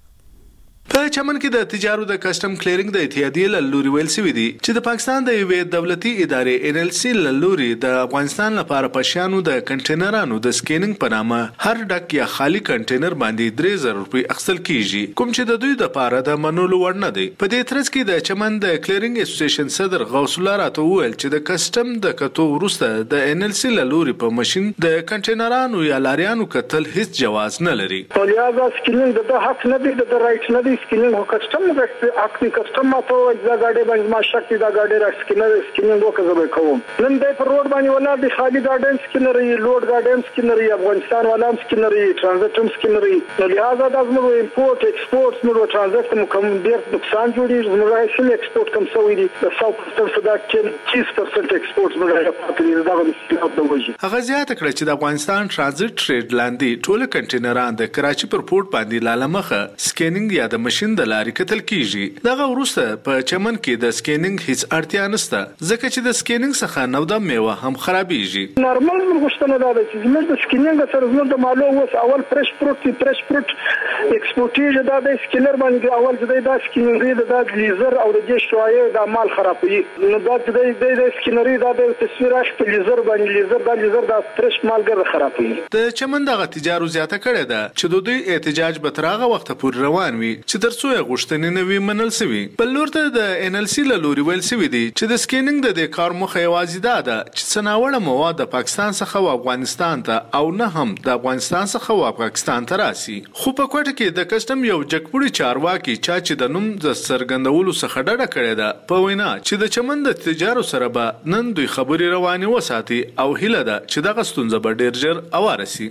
[SPEAKER 19] په چمن کې د تجارو د کسٹم کلیرینګ د اتحادیې له لوري ویل شوی دی چې د پاکستان د یوې دولتي ادارې NLC له لوري د افغانستان لپاره پښیانو د کنټینرانو د سکینینګ په نامه هر ډک یا خالی کنټینر باندې 3000 روپۍ اخیستل کیږي، کوم چې د دوی د لپاره د منلو وړ نه دی. په دې ترڅ کې د چمن د کلیرینګ اسوسییشن صدر غوث الله راته وویل چې د کسٹم د کتو وروسته د NLC له لوري په ماشين د کنټینرانو یا لاریانو کتل هیڅ جواز نه لري.
[SPEAKER 4] په لحاظ سکینینګ د حق نه دی، د رائټ نه دی. سکینینګ هو کسٹم نه اخلي کسٹم ماته اجزا گاډي باندې ما شکتی دا گاډي را سکینینګ وکړم کوم. نن د پر روډ باندې ولا د خالي گاډي سکینري، لوډ گاډي سکینري، افغانستان والا سکینري، ترانزیت سکینري. نو لہذا د زموږ امپورټ ایکسپورټ نو ترانزیت کوم ډیر نقصان جوړي. زموږ سیم ایکسپورټ کوم سوي دي د 100% صدا 30% ایکسپورټ موږ پاتې دا د وجه.
[SPEAKER 19] هغه زیاته کړه چې د افغانستان ترانزیت ټریډ لاندې ټول کنټینران د کراچي پر پورت باندې لالمخه سکینینګ یا د ماشين د لارې کتل کیږي. دغه وروسته په چمن کې د سکینینګ هیڅ اړتیا نشته ځکه چې د سکینینګ څخه نو د میوه هم خرابېږي.
[SPEAKER 4] نورمال غوښتنه ده چې زموږ د سکینینګ سره زموږ د مالو اوس اول فرش پروت ایکسپورټیږي دا د سکینر باندې اول ځای دا سکینري د لیزر او د جشوایي د مال خرابوي. نو دا د سکینري دا د تصویر اخ په لیزر باندې لیزر د فرش مالګر خرابوي.
[SPEAKER 19] د چمن دغه تجارو زیاته کړې ده چې د دوی احتجاج به تر هغه وخت پورې روان وي چې ترڅو غوښتنې نه وي منل شوي. بل لور ته د NLC له لوري ویل شوی دی چې د سکینینګ د دې کار موخه یوازې ده چې څناوړه مواد د پاکستان څخه و افغانستان ته او نه هم د افغانستان څخه و پاکستان ته راسي. خو په کوټه کې د کسٹم یو جګپوړي چارواکي چې د نوم د سرګندولو څخه ډډه کړې ده په وینا چې د چمن د تجارو سره به نن دوی خبري رواني وساتي او هیله ده چې دغه ستونزه به ډیر ژر اواره شي.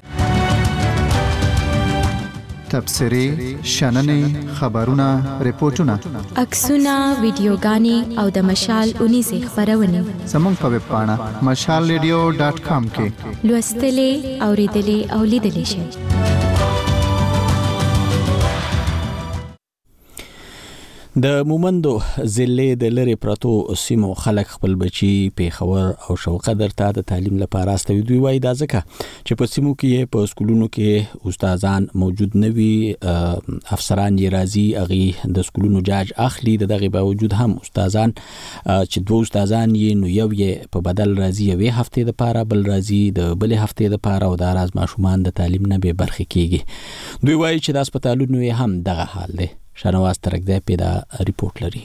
[SPEAKER 20] تبصرې، شننې، خبرونه، ریپورتونه،
[SPEAKER 14] عکسونه، ویډیوګانې او د مشال 19 خبرونه
[SPEAKER 20] زموږ په ویب پاڼه mashalradio.com کې
[SPEAKER 14] لوستلې، اوریدلې او لیدلې شئ.
[SPEAKER 1] د مومندو ضلع د لری پرتو سیمو خلک خپل بچي پیښور او شوقدر ته د تعلیم لپاره استوي. دوی وایي دا ځکه چې په سیمو کې په سکولونو کې استادان موجود نه وي، افسران یې راځي اغي د سکولونو جاج اخلي. دغه باوجود هم استادان چې دوه استادان یې نو یو یې په بدل راځي یوې هفته لپاره، بل راځي د بلې هفته لپاره او دا راز ماشومان د تعلیم نه به برخه کیږي. دوی وایي چې د هسپتالونو هم دغه حال دی. شنواز ترکده پیدا ریپورت لري.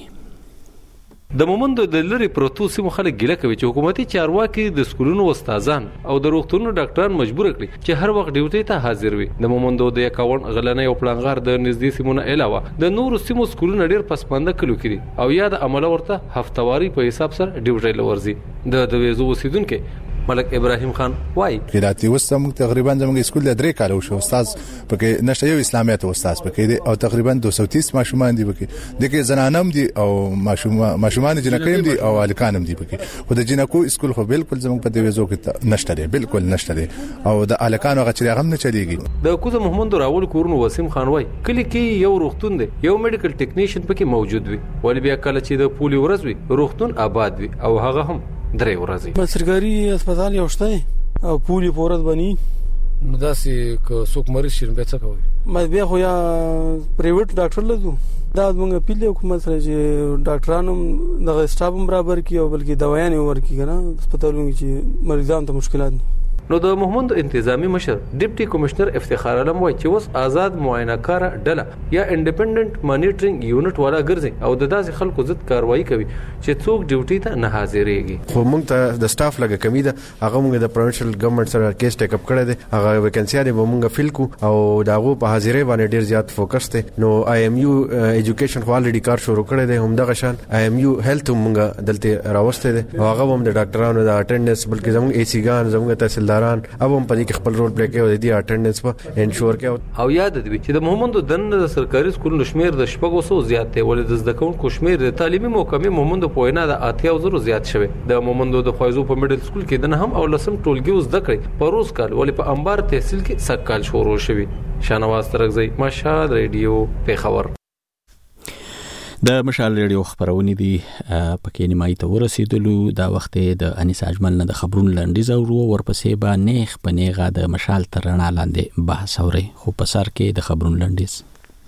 [SPEAKER 21] د مومندو د لری پروتو سیمو خلک ګیله کوي چې حکومتي چارواکي د سکولونو استادان او د روغتونونو ډاکټران مجبور کړي چې هر وخت ډیوټي ته حاضر وي. د مومندو د 51 غلنې او پلانغار د نږدې سیمونو علاوه د نورو سیمو سکولونو ډیر پسمانده کلو کړي او یا د عمله ورته هفتواري په حساب سره ډیوټي لورځي. د ویزو وسیدونکو ملک ابراهیم خان وای
[SPEAKER 22] قراتي وسم تقریبا زموږ سکول د 3 کال شو استاد پکې نشته یو اسلامیت استاد پکې او تقریبا 230 ماشومان دي پکې دغه زنانم دي او ماشومان جنکیم دي او الکانم دي پکې خو د جنکو سکول خو بالکل زموږ په دیوزو کې نشته دی، بالکل نشته دی او د الکانو غچري هم نه چلیږي.
[SPEAKER 21] د کوزه محمد راول کورن وسیم خان وای کلی کې یو روغتون دی، یو میډیکل ټیکنیشن پکې موجود وي، ولې بیا کله چې د پولی ورځ وي روغتون آباد وي او هغه هم درې ورځې.
[SPEAKER 23] سرکاري هسپتال یو شته او پولی پورت بني
[SPEAKER 24] نو داسې که څوک مریض شي بیا څه کوي؟
[SPEAKER 23] ما بیا خو یا پرایویټ ډاکټر لدو دا موږ پیله حکومت سره چې ډاکټرانو دغه سټاف هم برابر کی او بلکې دوايان ورکی کنه هسپتالونو چې مریضانو ته مشکلات نه.
[SPEAKER 21] نو د محمد انتظامی مشر ډیپټي کمشنر افتخار علم وایي چې اوس آزاد معاینه کار ډله یا انډیپندنت مانیټرینګ یونټ والا ګرځي او د داسې خلکو ضد کاروایی کوي چې څوک ډیوټي ته نه حاضرېږي.
[SPEAKER 25] خو موږ ته د سټاف لګه کمی ده، هغه موږ د پروینشل ګورنمنت سره کیس ټیک اپ کړی دی، هغه ویکنسي دی موږ فیل کو او داغه په حاضرې باندې ډیر زیات فوکس دی. نو آی ایم یو ایجوکیشن خو الریډي کار شروع کړی دی، هم دغه شان آی ایم یو هیلث موږ دلته راوسته دی، هغه هم د ډاکټرانو د اټینډنس بلکې زموږ ای سی ګان زموږ تحصیلداران او هم په دې کې خپل رول پلی کوي او د اټینډنس په انشور کوي.
[SPEAKER 21] او یاد دی چې د محمد د سرکاري سکولونو شمیر د 600 زیات دی، ولې د زده کوونکو شمیر د تعلیمي موقعې محمد په وینا د 80,000 زیات شوی. د محمد د خوایزو په میډل سکول کې د نهم او لسم ټولګي زده کړې په روز کال ولې په انبار تحصیل کې سکال شروع شوی. شانواز ترکزی مشهد ریډیو پیښور.
[SPEAKER 1] د مشال ریډیو خبرونه دي پکې نیمای ته ورسېدلو دا وخت د انیس اجمل نه د خبرونو لنډیز او ورپسې به نیخ پنیغه د مشال ترنا لاندې بحث اوري خو په سر کې د خبرونو لنډیز.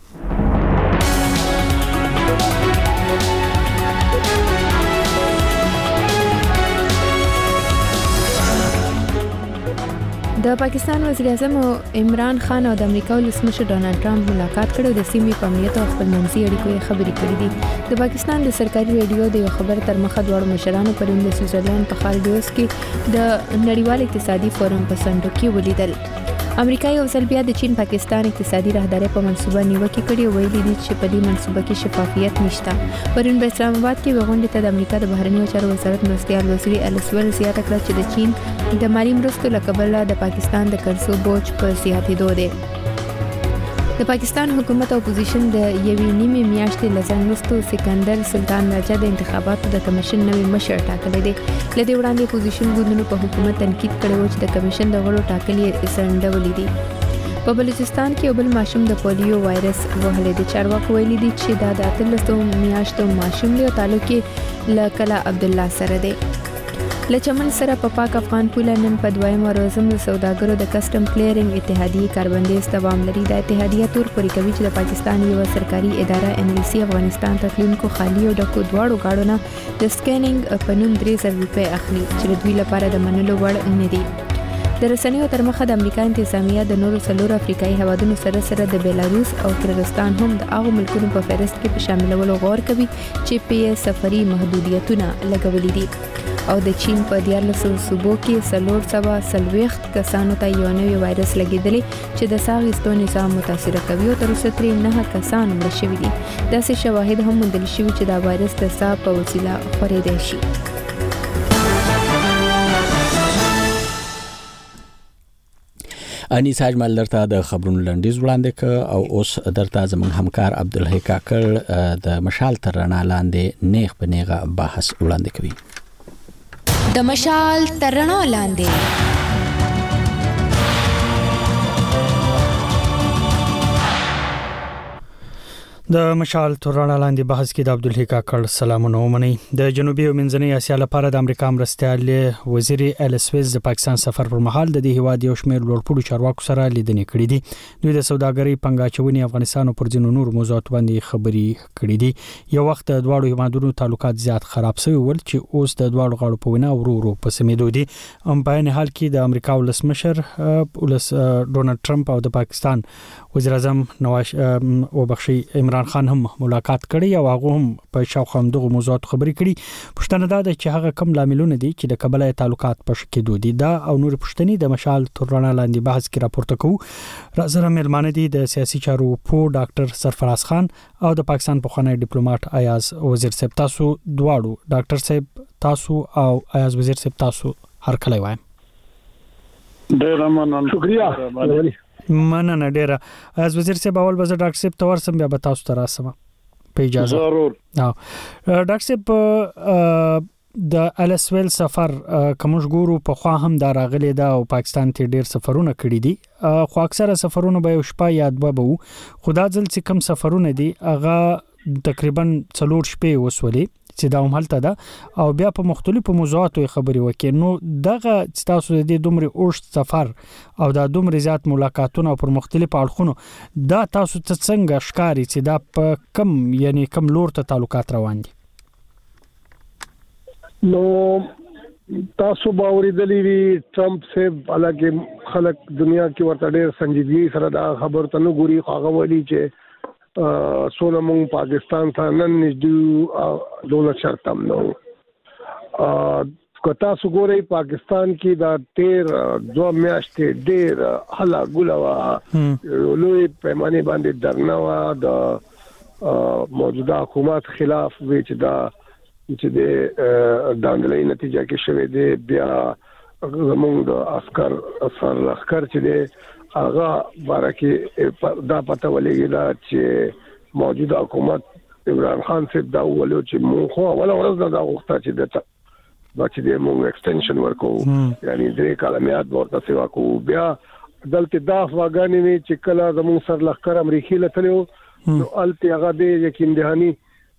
[SPEAKER 14] د پاکستان وزیر اعظم عمران خان او د امریکا ولسمشر ډونالد ټرمپ ملاقات کړي او د سیمې په امنیت او خپلمنځي اړیکو خبرې کړې دي. د پاکستان د سرکاري ریډیو د یو خبر تر مخه دوه مشرانو پرون د سویټزرلند په خالډوس کې د نړیوال اقتصادي فورم په سندو کې ولیدل. امریکا یو ځل بیا د چین پاکستان اقتصادي راهداري په منصوبه نیوکه کړې ویلي دي چې په دې منصوبه کې شفافیت نشته. پرون په اسلام آباد کې غونډه ته د امریکا د بهرنیو چارو وزارت مرستیال وزیر الیس ویلز زیاته کړه چې د چین د مالی مرستو له کبله د پاکستان د قرضو بوج په زیاتېدو دی. د پاکستان حکومت او اپوزیشن د یوې نیمې میاشتې لزن وروسته سکندر سلطان راجا د انتخاباتو د کمیشن نوی مشر ټاکلی دی. لدې وړاندې اپوزیشن ګوندونو په حکومت تنقید کړی و چې د کمیشن د غړو ټاکل یې ځنډولي دي. په بلوچستان کې یو بل ماشوم د پولیو وایرس وهلی دی. چارواکو ویلي دي چې دا د 18 میاشتو ماشوم دی او تعلق یې له کلا عبدالله سره دی. له چمن سره په پاک افغان پوله نن په دویم ورځم د سوداګرو د کسٹم کلیرینګ اتحادیې کاربندیز دوام لري. د اتحادیه تور پورې کوي چې د پاکستان یو سرکاري اداره NLC افغانستان ته تلونکو خالي او ډکو دواړو گاډونو د سکینینګ په نوم 3000 روپۍ اخلي چې د دوی لپاره د منلو وړ نه دي. د رسنیو تر مخه د امریکا انتظامیه د نورو څلورو افریقایي هیوادونو سره د بیلاروس او کرغستان هم د هغو ملکونو په فهرست کې په شاملولو غور کوي چې په سفري محدودیتونه لګولي دي. او د چین په 14 صوبو کې 440 کسانو ته یو نوی وایرس لګیدلی چې د ساه اخیستو نظام متاثر کوي او تر اوسه 9 کسان مړه شوي دي. داسې شواهد هم موندل شوي چې دا وایرس د ساه په وسیله خپرېدای شي.
[SPEAKER 1] انیس اجمل درته د خبرونو لنډیز وړاندې ک او اوس درته زموږ همکار عبدالحی کاکړ د مشال ترنا لاندې نیغ په نیغه بحث وړاندې کوي.
[SPEAKER 14] د مشال ترنا لاندې
[SPEAKER 2] د مشال ترنا لاندې بحث کې د عبدالحی کاکړ سلامونه ومني. د جنوبي او منځنۍ اسیا لپاره د امریکا مرستیال وزیر الیس ویلز د پاکستان سفر پر مهال د دې هیواد یو شمېر لوړپوړو چارواکو سره لیدنې کړې دي. دوی د سوداګرۍ پنګاچونې افغانستان او پر ځینو نور موضوعاتو باندې خبرې کړې دي. یو وخت د دواړو هیوادونو تعلقات زیات خراب شوي ول چې اوس د دواړو غاړو په وینا ورو په سمېدو دي. په عین حال کې د امریکا ولسمشر ډونالد ټرمپ او د پاکستان وزیر اعظم نواز وبخشي عمران خان هم ملاقات کړي او هغه هم په شاوخوا دغه موضوعات خبرې کړي. پښتنه ده چې هغه کم لاملونه دي چې د قبله تعلقات په شکې دي. دا او نور پښتني د مشال ترنا لاندې بحث کې راپورته کوو. راځره مېلمانه دي د سیاسي چارو په ډاکټر سرفراز خان او د پاکستان پخوانی ډیپلوماټ ایاز وزیر صاحب. تاسو دواړو ډاکټر صاحب تاسو او ایاز وزیر صاحب تاسو هر کله وایم.
[SPEAKER 4] ډیر مننه. شکریہ.
[SPEAKER 2] مننه ډیره. از وزیر صاحب اول به ډاکټر صاحب ته ورسم بیا به تاسو ته راسم په اجازه.
[SPEAKER 4] ضرور.
[SPEAKER 2] ډاکټر صاحب د الیس ویل سفر کومش ګورو په خوا هم دا راغلی دا او پاکستان ته ډیر سفرونه کړی دي. خو اکثره سفرونه به شپه یاد به خدا ځل چې کم سفرونه دي هغه تقریبا 4 شپې وسولې چې دا هم حالت ده او بیا په مختلفو موضوعاتو خبرې وکړي. نو دغه تاسو د دومره اوږد سفر او د دومره زیات ملاقاتونه پر مختلفو اړخونو دا تاسو ته څنګه ښکاري چې دا په کم لور ته تعلقات روان دي؟
[SPEAKER 4] نو تاسو باورې دلی ټرمپ صاحب علاوه خلک دنیا کې ورته ډېر سنجیدګي سره دا خبر ته نه ګوري. هغه وایي چې سونه مونږ پاکستان ته نن نږدې دولت شرط هم نو کتا سګوري پاکستان کې دا 2 میاشتې ډېر حلا ګلوا لوی پیمانه باندې درنوا د موجوده حکومت خلاف وچ دا چې د دانګلې نتیجه کې شوه دی. بیا زمونږ د عسكر اثر لخر چې دی هغه بارکه دا پته ولګیدا چې موجوده حکومت عمران خان صاحب دا ولو چې مونږ خو ولا ورځ دا وخت چې دا چې د مونږ ایکستنشن ورکو یعنی 3 کال میاد ورته سیوا کو. بیا دلته دا افغاني چې کله زمونږ سر لخر امریکای لته نو الته هغه د یقین دهانی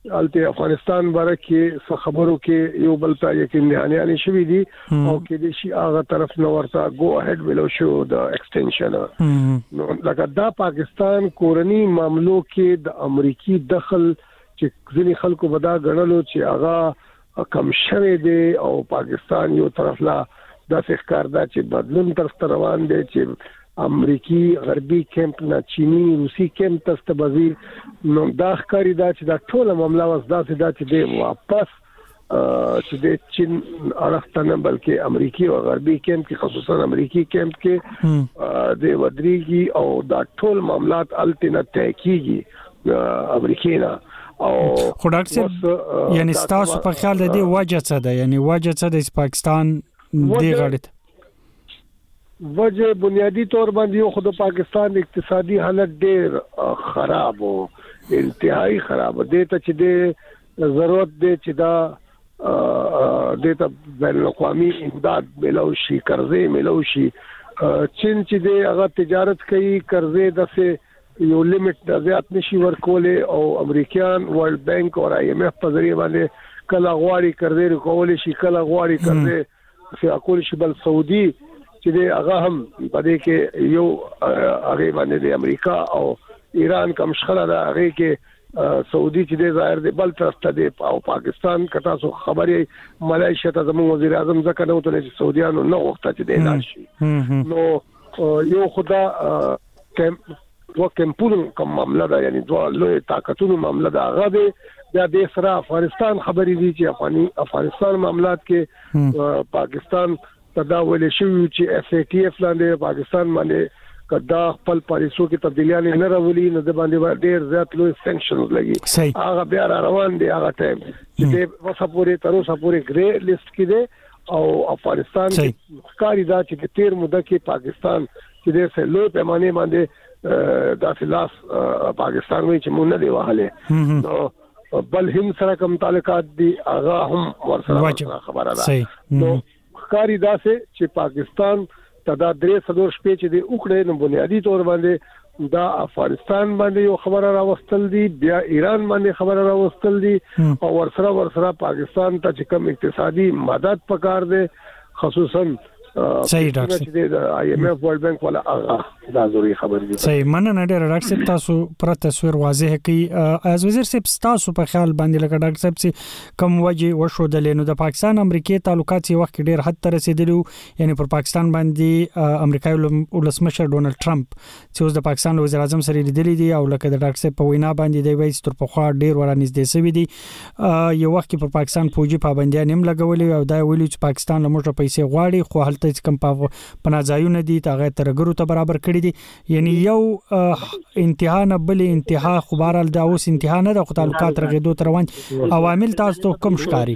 [SPEAKER 3] الته افغانستان باره کې خبرو کې یو بل ته یقین نه شوی دي او کې د شي هغه طرف نو ورته گو اهډ ویلو شو د ایکسټنشن نو لکه دا پاکستان کورنی معاملو کې د امریکای دخل چې ځینې خلکو ودا غنلو چې هغه کم شوه دي او پاکستان یو طرف لا د ښکار دا چې بدلون طرف روان دي چې امریکای غربي کیمپ نه چینی روسي کیمپ ته بزي نو دا ښکاری دا چې دا ټول معاملې وسدا چې د واپس چې د چین اړختنه بلکې امریکای او غربي کیمپ کې خصوصا امریکای کیمپ کې د ودرېږي او دا ټول معاملات الټنه تحقیقي امریکای نه او
[SPEAKER 2] خو ډاکټر یعنی تاسو په خیال د دې وجه څه ده یعنی وجه څه د پاکستان دی غړت
[SPEAKER 3] وجه بنیادی طور باندې یو خود پاکستان اقتصادي حالت ډېر خراب او انتهایی خراب دي ته چې د ضرورت دي چې دا د ته بین الاقوامي امداد ملوشي قرضې ملوشي چین چې د هغه تجارت کوي قرضې دسه یو لیمټ د زیات نشي ورکولې او امریکایان ورلد بانک او آی ایم ایف په ذریعہ باندې کله غواړي قرضې ورکول شي کله غواړي قرضې فیاکول شي بل سعودي چې هغه هم په دې کې یو هغه باندې د امریکا او ایران کوم شخړه ده هغه کې سعودي چې د ظاهر دی بل طرف ته دی او پاکستان کته سو خبرې ملایشیا ته زموږ وزیر اعظم ځکه نو ته چې سعودیانو نه وخت چې دی ناشي نو یو خدا کمپون کوم معاملہ ده یعنی دوه لوی طاقتونو معاملہ ده هغه دی د سره افغانستان خبرې دي چې افغانستان معاملات کې پاکستان تداول شو چې اف ای ټی اف لاندې پاکستان باندې کدا خپل پالیسو کې تبدیلیاں نه راولي نو د باندې ډېر زیات لوی سانکشنز لګي هغه بیا روان دي هغه ټایم چې د وسپوري تر اوسه پورې ګری لیست کې دي او افغانستان کې کاری دا چې تیر مده کې پاکستان چې د سلو پیمانه باندې د فلاس پاکستان وی چې مونږ نه دی وهاله نو بل هم سره کوم تعلقات دي هغه هم ورسره خبره ده نو کاری دا سه چې پاکستان تدا درې څلور شپې چې د وکړې نو بنیادی تور باندې دا افغانستان باندې یو خبره راوستل دي بیا ایران باندې خبره راوستل دي او ورسره پاکستان ته چې کوم اقتصادي مدد پکار دي خصوصا
[SPEAKER 2] صحیح ډاکټر
[SPEAKER 3] چې د آی ایم ایف ورلد بانک ولا دا ضروري خبر دي
[SPEAKER 2] صحیح مننه ډېر ډاکټر تاسو پر تصویر واضح کړي از وزیر صاحب تاسو په خیال باندې لکه ډاکټر صاحب چې کوم وجه وشو د لینو د پاکستان امریکای تعلقات یې وخت ډېر حد ته رسیدلو یعنی پر پاکستان باندې امریکای ولسمشر ډونالد ټرمپ چې اوس د پاکستان وزیر اعظم سره لیدلی دی او لکه د ډاکټر صاحب په وینا باندې دی وایي تر په خوا ډېر ورانځ شوی دی یو وخت پر پاکستان فوجي پابندیان هم لګولې او دا ویلي چې پاکستان له موږ پیسې غواړي خو هلته کم پناځایونه دي تاغه ترګرو ته برابر کړی دي یعنی یو انتها نه بل انتها خبرال دا اوس انتها نه د تعلقات رغیدو تروان عوامل تاسو ته کوم ښکاری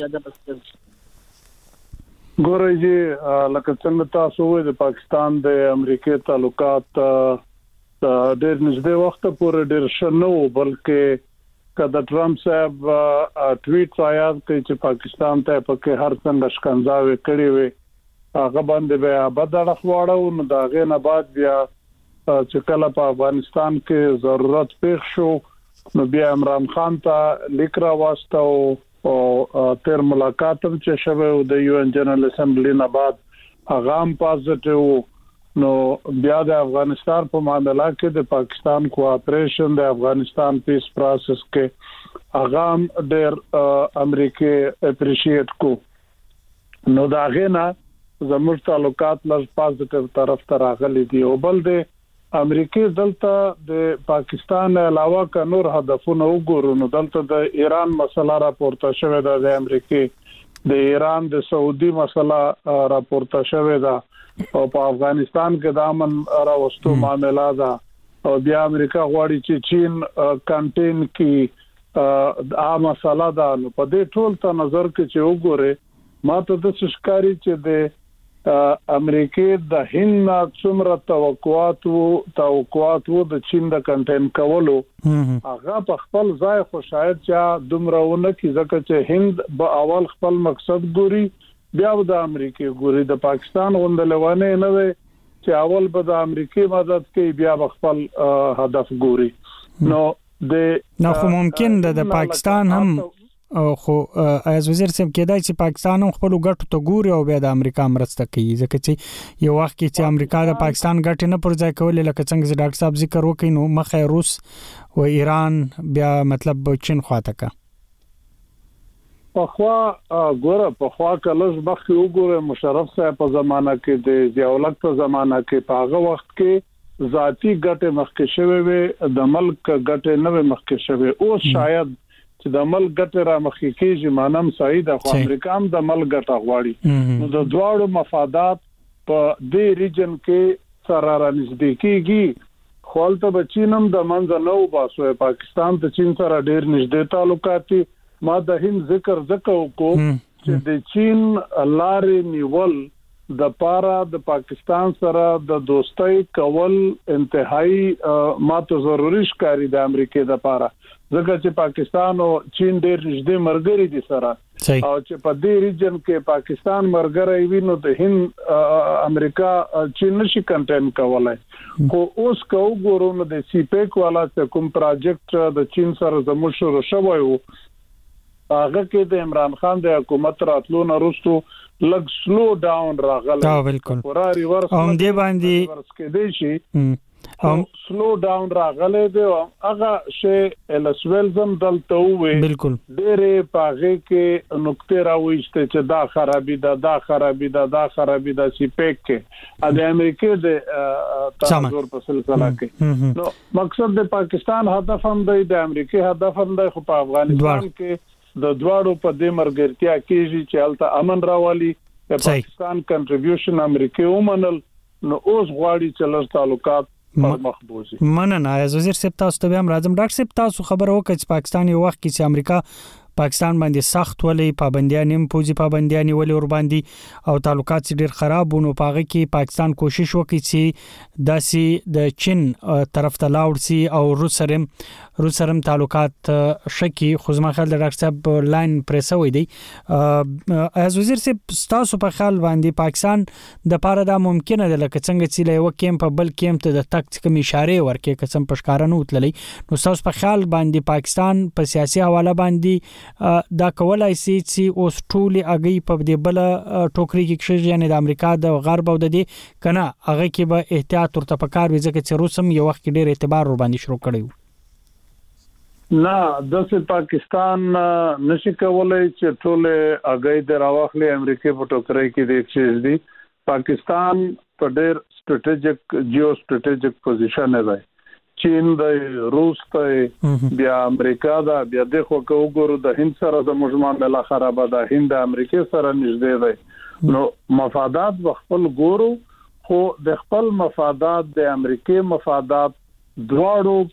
[SPEAKER 5] ګورئ لکه څنګه تاسو وایي د پاکستان د امریکای تعلقات ډېر نږدې وخت پورې ډېر شنو بلکې کله ټرمپ صاحب ټویټ راياد کوي چې پاکستان ته پکې هر څنګه شکنځاوي کړی وي هغه باندې بیا بدل خواړو نو دا غي نه بعد بیا چې کله په افغانستان کې ضرورت پېښ شو نو بیا عمران خان ته لیک را واسطه او تر ملاقات چې شوه د یو ان جنرال اسمبلی نه بعد هغه هم پازټیو نو بیا د افغانستان په معاملې کې د پاکستان کوآپریشن د افغانستان پیس پروسس کې هغه هم ډېر امریکای اپریشیټ کو نو دا غنه زموږ تعلقات لږ پازټیو طرف ته راغلي دي او بل د امریکای دلته د پاکستان علاوه ک نور هدفونه وګورو نو دلته د ایران مسله راپورته شوې ده د امریکای د ایران د سعودي مسله راپورته شوې ده او په افغانستان کې د امن راوستو معاملې ده او بیا امریکا غواړي چې چین کانټین کې د مسله ده نو په دې ټول ته نظر کې چې وګوره ما ته د ښکاری چې د امریکای د هند څومره توقعات وو د چین د کنټین کولو هغه په خپل ځای خو شاید چې دومرهونه کې ځکه چې هند به اول خپل مقصد ګوري بیا د امریکای ګوري د پاکستان غوندلونه نه وي چې اول به د امریکای مدد کوي بیا خپل هدف ګوري نو
[SPEAKER 2] د نو ممکن د پاکستان هم خو از وزیر صاحب کېدای چې پاکستان هم خپل ګټو ته ګوري او بیا د امریکا مرسته کوي ځکه چې یو وخت کې چې امریکا د پاکستان ګټې نه پر ځای کولې لکه څنګه چې ډاکټر صاحب ذکر وکړي نو مخه روس او ایران بیا مطلب چین خواته کا
[SPEAKER 5] پخوا ګوره پخوا کلش بخي وګوره مشرف صاحب په زمانہ کې د ضیاءالحق په زمانہ کې په هغه وخت کې ذاتی ګټه مخکې شوی وي د ملک ګټه نه مخکې شوی او شاید چې د ملک ګټه را مخکې کېږي مانم سعید خو امریکا هم د ملک ګټه غواړي نو د دواړو مفادات په دې ریجن کې سره را نږدې کېږي خو البته به چین هم د منځ نه وباسي پاکستان ته چین سره ډېر نږدې تعلقات دي ما د هند ذکر وکړو چې د چین لارې نیول د پارا د پاکستان سره د دوستۍ کول انتهایی ماته ضروري ښکاري د امریکای د پارا ځکه چې پاکستان او چین ډېر نږدې مرګري دي سره او چې په دې ریجن کې پاکستان مرګري وي نو د هند امریکا چین نشي کنټین کولای خو اوس کو ګورو نو د سی پیک والا کوم پروجیکټ د چین سره زموږ شروع شوی وو هغه کې د عمران خان د حکومت راتلو نه وروسته لګ سلو ډاون راغله
[SPEAKER 2] دا بالکل هم دې باندې
[SPEAKER 5] ورسکې دی شي سلو ډاون راغله دی هغه شی السویلزم دلته وې بالکل ډېرې پاغه کې نقطه راوېشته چې دا خرابې دا سی پیک کې د امریکای د تاسو په سلسله کې نو مقصد د پاکستان هدف هم دی د امریکای هدف هم دی خو په افغانستان کې د دواړو په دې مرګرتیا کېږي چې البته امن راولي د پاکستان کنټریبیوشن امریکای ومنل نو اوس غواړي چې لږ تعلقات مخبوزي
[SPEAKER 2] مننه از وزیر صاحب تاسو ته هم راځم ډاکټر صاحب تاسو خبر وکړئ چې پاکستان یو وخت کې چې امریکا پاکستان باندې سخت ولې پابندیان هم پوزي پابندیان ولې ور باندې او تعلقات ډېر خراب ونه پاغه کې پاکستان کوشش وکړي چې داسي د چین طرف ته لاړ سي او روس سره تعلقات شکی خو زما خیال د ډاکټر صاحب لاین پریسوي دی از وزیر صاحب تاسو په خیال باندې پاکستان د پاره دا ممکنه ده لکه څنګه چې له یو کیمپ په بل کیمپ ته د تک کوم اشاره ورکې قسم پښکارا نه وتللی نو تاسو په خیال باندې پاکستان په سیاسي حواله باندې دا کولای شي چې اوس ټولي اگې په دې بل ټوکري کې کښې یعنی د امریکا د غرب او د دې کنه هغه کې به احتیاط ورته پکار وي ځکه چې روسم یو وخت ډېر اعتبار ور باندې شروع کړی
[SPEAKER 5] نه د پاکستان نشي کولای چې ټول اگې د راوخلي امریکای په ټوکري کې د چیز دي پاکستان په ډېر سټریټیجیک جیو سټریټیجیک پوزیشن دی چین د روس ته بیا امریکا دا بیا د خو وګورو د هند سره د مجموعه ملا خرابه ده هند امریکا سره نږدې دی نو مفادات خپل ګورو خو د خپل مفادات د امریکای مفادات دواړو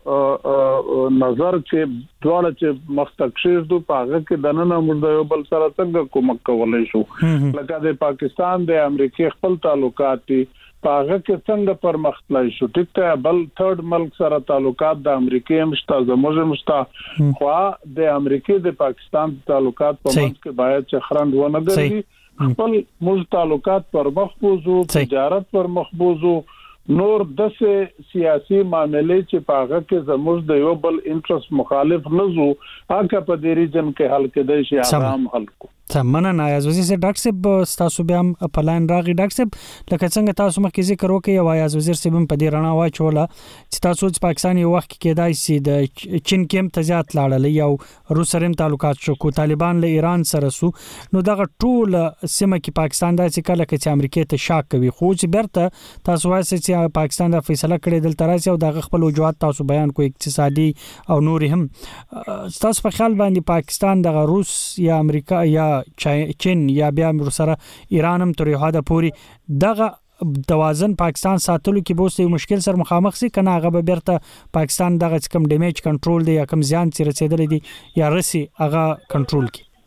[SPEAKER 5] په نظر کې دواړه چې مستقشیر دو پاغه کې دنه موږ د یو بل سره څنګه کومک کولای شو لکه د پاکستان د امریکای خپل تعلقات دي پاغه کې څنګه پرمختلای شو ټیک ته بل ثird ملک سره تعلقات د امریکای مشته زموږ مشته خو د امریکای د پاکستان تعلقات په منځ کې باید چې خرند ونه ګرځي خپل موږ تعلقات پر مخبوزو تجارت پر مخبوزو نور دسه سیاسي معاملې چې پاغه کې زموږ د یو بل انټرست مخالف نزو هغه په دې ریجن کې حل کېدای شي عام حل کو
[SPEAKER 2] سمنه نایاز وزیر صاحب ډاکټر صاحب تاسو بیا په لاین راغی ډاکټر صاحب لکه څنګه تاسو مخکې ذکر وکړی او یاز وزیر صاحب په دې رڼا واچوله چې تاسو چې پاکستان یو وخت کې کېدای شي د چین کې ته زیات لاړل یو روس سره تعلقات شو کو طالبان له ایران سره سو نو دغه ټول سیمه کې پاکستان د څه کله چې امریکا ته شاک کوي خو چې برته تاسو وایي چې پاکستان د فیصله کړې دلته راځي او دغه خپل وجوهات تاسو بیان کوئ اقتصادي او نور هم تاسو په خیال باندې پاکستان د روس یا امریکا یا چین یا بیا سره ایران هم تر یو حد پورې دغه توازن پاکستان ساتلو کې به یو مشکل سره مخامخ سي کنه هغه به بیرته پاکستان دغه کم ډیمیج کنټرول دی یا کم زیان چې رسیدل دي یا رسي هغه کنټرول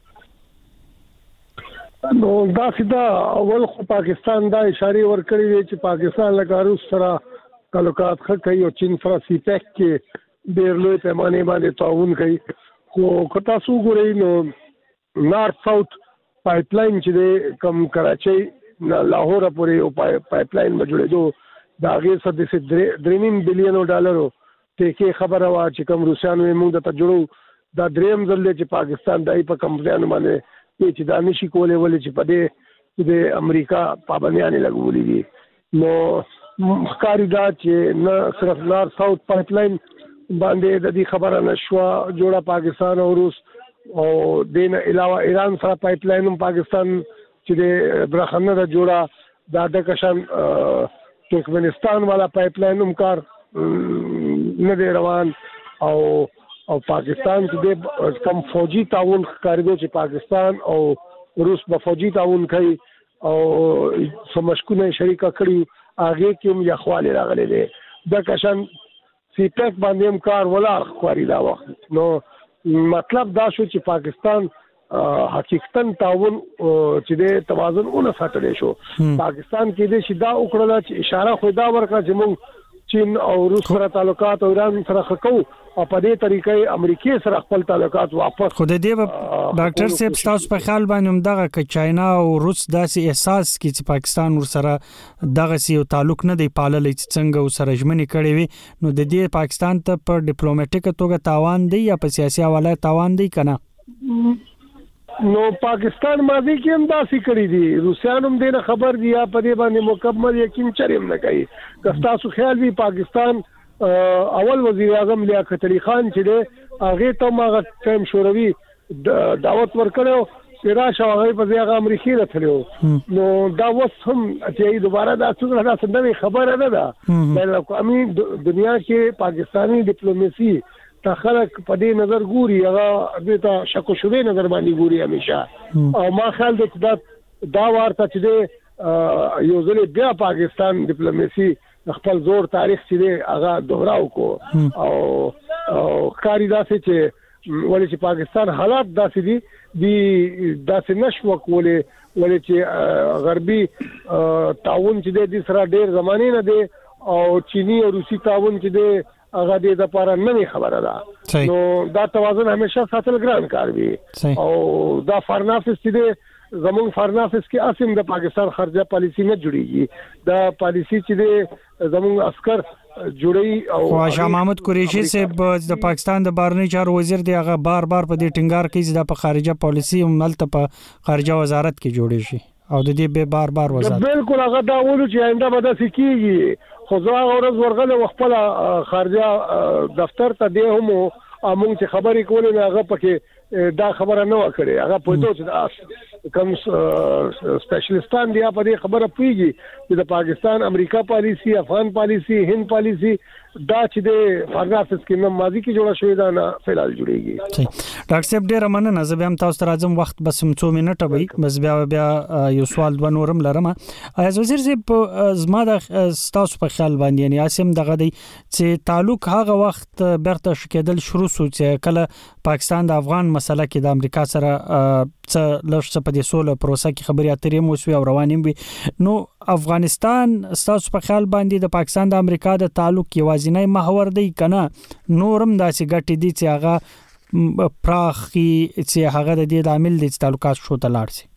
[SPEAKER 2] کی
[SPEAKER 3] نو دا سیدا اول خو پاکستان دا اشاره ورکړي وي چې پاکستان له روس سره تعلقات ښه کوي او چین سره سی پیک کې ډېر لوی پیمانه باندې تعاون کوي خو کتا سو ګورئ نو نارث ساوث پایپ لاین چې کم کراچۍ لاهور پورې او پایپ لاین جوړېدو دا هغه 3.5 بلین ډالر ته کې خبره وا چې کوم روسانو موږ ته جوړو دا دریم ځل چې پاکستان دای په کمپلیان باندې چې دا نشي کولای ولې چې په دې د امریکا پابندیاں لګولې دي نو ښکاری دا چې نه صرف نار ساوث پایپ لاین باندې د دې خبره نشوا جوړه پاکستان او روس او دین علاوه ایران سره پایپ لاین هم پاکستان چې د برخنه د جوړه د کشان ترکمنستان والا پایپ لاین هم کار نه دی روان او پاکستان چې د کم فوجي تعاون کاریدو چې پاکستان او روس په فوجي تعاون کوي او سمشکونه شریکه کړي هغه کې هم یخواله راغلي دي د کشان سی پیک باندې هم کار ولاړ خواري دا وخت نو مطلب دا شو چې پاکستان حقیقتا تعاون چې د توازن اون ساتلی شو پاکستان کې د شدا وکړه چې اشاره خو دا ورکړه چې موږ چین او روس سره تعلقات او ایران سره خکو او په دې طریقې امریکای سره خپل تعلقات واپس
[SPEAKER 2] خو د دې ډاکټر صاحب تاسو په خیال باندې هم دغه ک چاینا او روس داسې احساس کې چې پاکستان ور سره دغه یو تعلق نه دی پاللې چې څنګه ور سره ژمنې کړې وي نو د دې پاکستان ته په ډیپلوماټیک توګه تاوان دی یا په سیاسي حواله تاوان دی کنه
[SPEAKER 3] نو پاکستان ماضی کې هم داسې کړی دي روسیان هم دې خبر دي یا په دې باندې مکمل یقین چرېم نه کوي که تاسو خیال وي پاکستان اول وزیر اعظم لیاقت علي خان چې دی هغه ته ما ټایم شوروي دعوت ورکړو چې راشه هغه په ځای امریکای راتلو نو دا وس هم چې دوباره دا څنګه دا خبره نه ده د امین دنیا کې پاکستانی ډیپلوماسي تا خلک په دې نظر ګوري هغه د تا شکو شوبې نظر باندې ګوري همیشه او ما خیال دا ورته چې یو ځل بیا پاکستان ډیپلوماسي خپل زور تاریخ چې هغه دوهراو کو او کاری داسې چې ولې چې پاکستان حالات داسې دي داسې نشو کولې ولې چې غربي تعاون چې د سره ډېر زمانه نه دی او چینی او روسي تعاون چې دی هغه د لپاره نه خبره ده نو دا توازن همیشه ساتل ګران کار وي او دا فارنافس چې زمون فارنافس کې اسیم د پاکستان خارجه پالیسی نه جوړیږي دا پالیسی چې زمون عسكر جوړي او
[SPEAKER 2] شاه محمود قریشي صاحب د پاکستان د بهرنی چارو وزیر دی هغه بار په دې ټینګار کوي چې د خارجه پالیسی ملته په خارجه وزارت کې جوړی شي او د دې به بار وزارت
[SPEAKER 3] بالکل هغه دا ولو چې آینده به د سکیږي خو زه ورځ ورغله خپل خارجه دفتر ته دی هم موږ چې خبرې کولې هغه پکې دا خبره نه وکړي هغه په دوه چې کوم سپیشلیستان دی په دې خبره پیږي چې د پاکستان امریکا پالیسی افغان پالیسی هند پالیسی دا چې د فارنافس کې نو ماضی کې جوړه شوې ده نه فعال جوړيږي
[SPEAKER 2] ډاکټر صاحب ډېر مننه زه به هم تاسو ته راځم وخت بس 2 منټه وي بس بیا یو سوال د نورم لرم ایاز وزیر صاحب زما د تاسو په خیال باندې یعنی اسیم دغه دی چې تعلق هغه وخت برته شکېدل شروع شو چې کله پاکستان د افغان مسله کې د امریکا سره څه لږ په دې سوله پروسه کې خبرې اترې مو سوي او روانې وي نو افغانستان تاسو په خیال باندې د پاکستان د امریکا د تعلق یوازینی محور دی کنه نورم داسې ګټې دي چې هغه پراخي چې هغه د دې عامل دي چې تعلقات شو تلاړ شي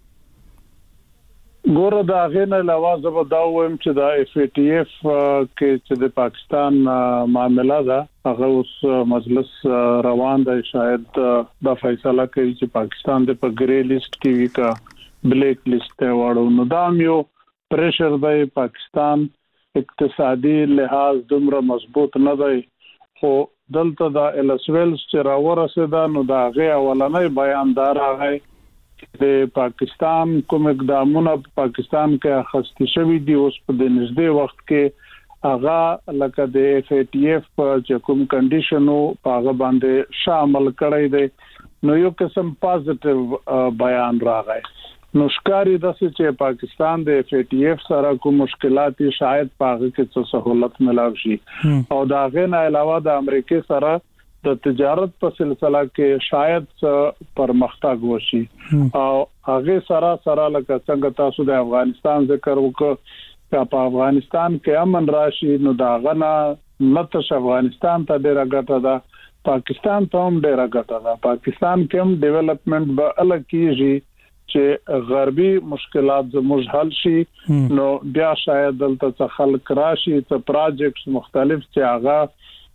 [SPEAKER 5] ګوره دا غینه لوازه به دا ویم چې دا اف ای ټی اف کې چې د پاکستان معاملې ده هغه اوس مجلس روان دی شاید دا فیصله کوي چې پاکستان د په ګری لیست کې وي کا بلیک لیست ته واړو نو دا یو پریشر دی پاکستان اقتصادي لحاظ دومره مضبوط نه دی خو دلته دا الاسویلز چې راورسېده نو دا غي اولنۍ بیاندار هغه د پاکستان کوم اقدامونه پاکستان کې خسته شوی دي اوس په د نږدې وخت کې هغه لکه د اف ای ټی اف چې کوم کنډیشنو په هغه باندې شامل کړی دی نو یو قسم پازیټیو بیان راغی نو ښکاری د چې پاکستان د اف ای ټی اف سره کوم مشکلات شاید په هغه کې څه سہولت ملاوي شي او دا غنه علاوه د امریکای سره د تجارت په سلسله کې شاید پرمختګ وشي او هغه سره لکه څنګه تاسو د افغانستان ذکر وکړ چې په افغانستان کې امن راشي نو دا غنا نتش افغانستان ته ډیره ګټه ده پاکستان ته هم ډیره ګټه ده پاکستان کې هم ډیولپمنٹ به الګ کیږي چې غربي مشکلات زموږ حل شي نو بیا شاید دلته خلک راشي ته پروجیکټس مختلف چې هغه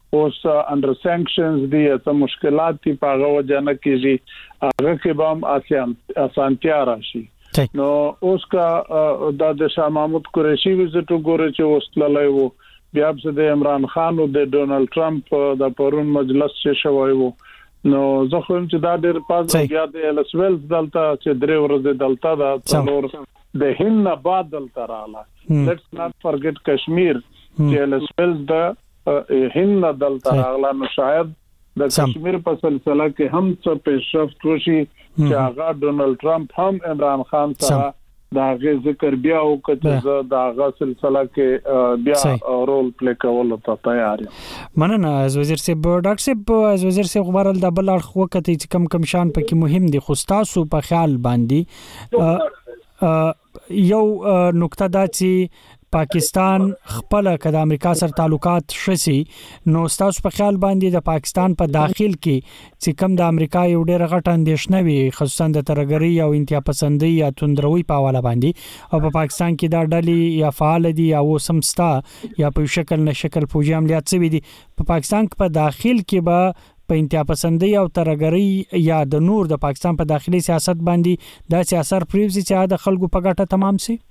[SPEAKER 5] اوس انډر سانکشنز دي ته مشکلات دي په هغه وجه نه کیږي هغه کې به هم اسانتیا راشي نو اوس کا د شاه محمود قریشي وزټ وګوره چې وسللای وو بیا د عمران خان او د ډونالد ټرمپ د پرون مجلس چې شوی وو نو زه خو چې دا ډېر پاز بیا د ایلسویلز دلته چې درې ورځې دلته دا څلور د هند بعد دلته رااله لیټس ناٹ فرګټ کشمیر چې ایلسویلز د هند دلته رااله نو شاید د کشمیر په سلسله کې هم څه پیشرفت وشي چې هغه ډونالد ټرمپ هم عمران خان سره دا غي ذکر بیا او کته دا غا سلسله کې بیا رول پلی کول ته تیار یم
[SPEAKER 2] مننه از وزیر صاحب ډاکټر صاحب از وزیر صاحب خبرل د بل اړخ وخت چې کم شان پکې مهم دي خو تاسو په خیال باندې یو نقطه دا چې پاکستان خپل کده امریکا سره تعلقات شسي نو تاسو په خیال باندې د پاکستان په داخل کې چې کوم د امریکا یو ډېر غټ اندیشنه وي خصوصا د ترګری او انتها پسندي یا توندروي په حواله باندې او په پاکستان کې دا ډلې یا فعال دي او سمستا یا په شکل نه شکل فوجي عملیات څه دي په پاکستان په داخل کې به په انتها پسندي او ترګری یا د نور د پاکستان په داخلي سیاست باندې دا سیاست پریوزي چې د خلکو په ګټه تمام سي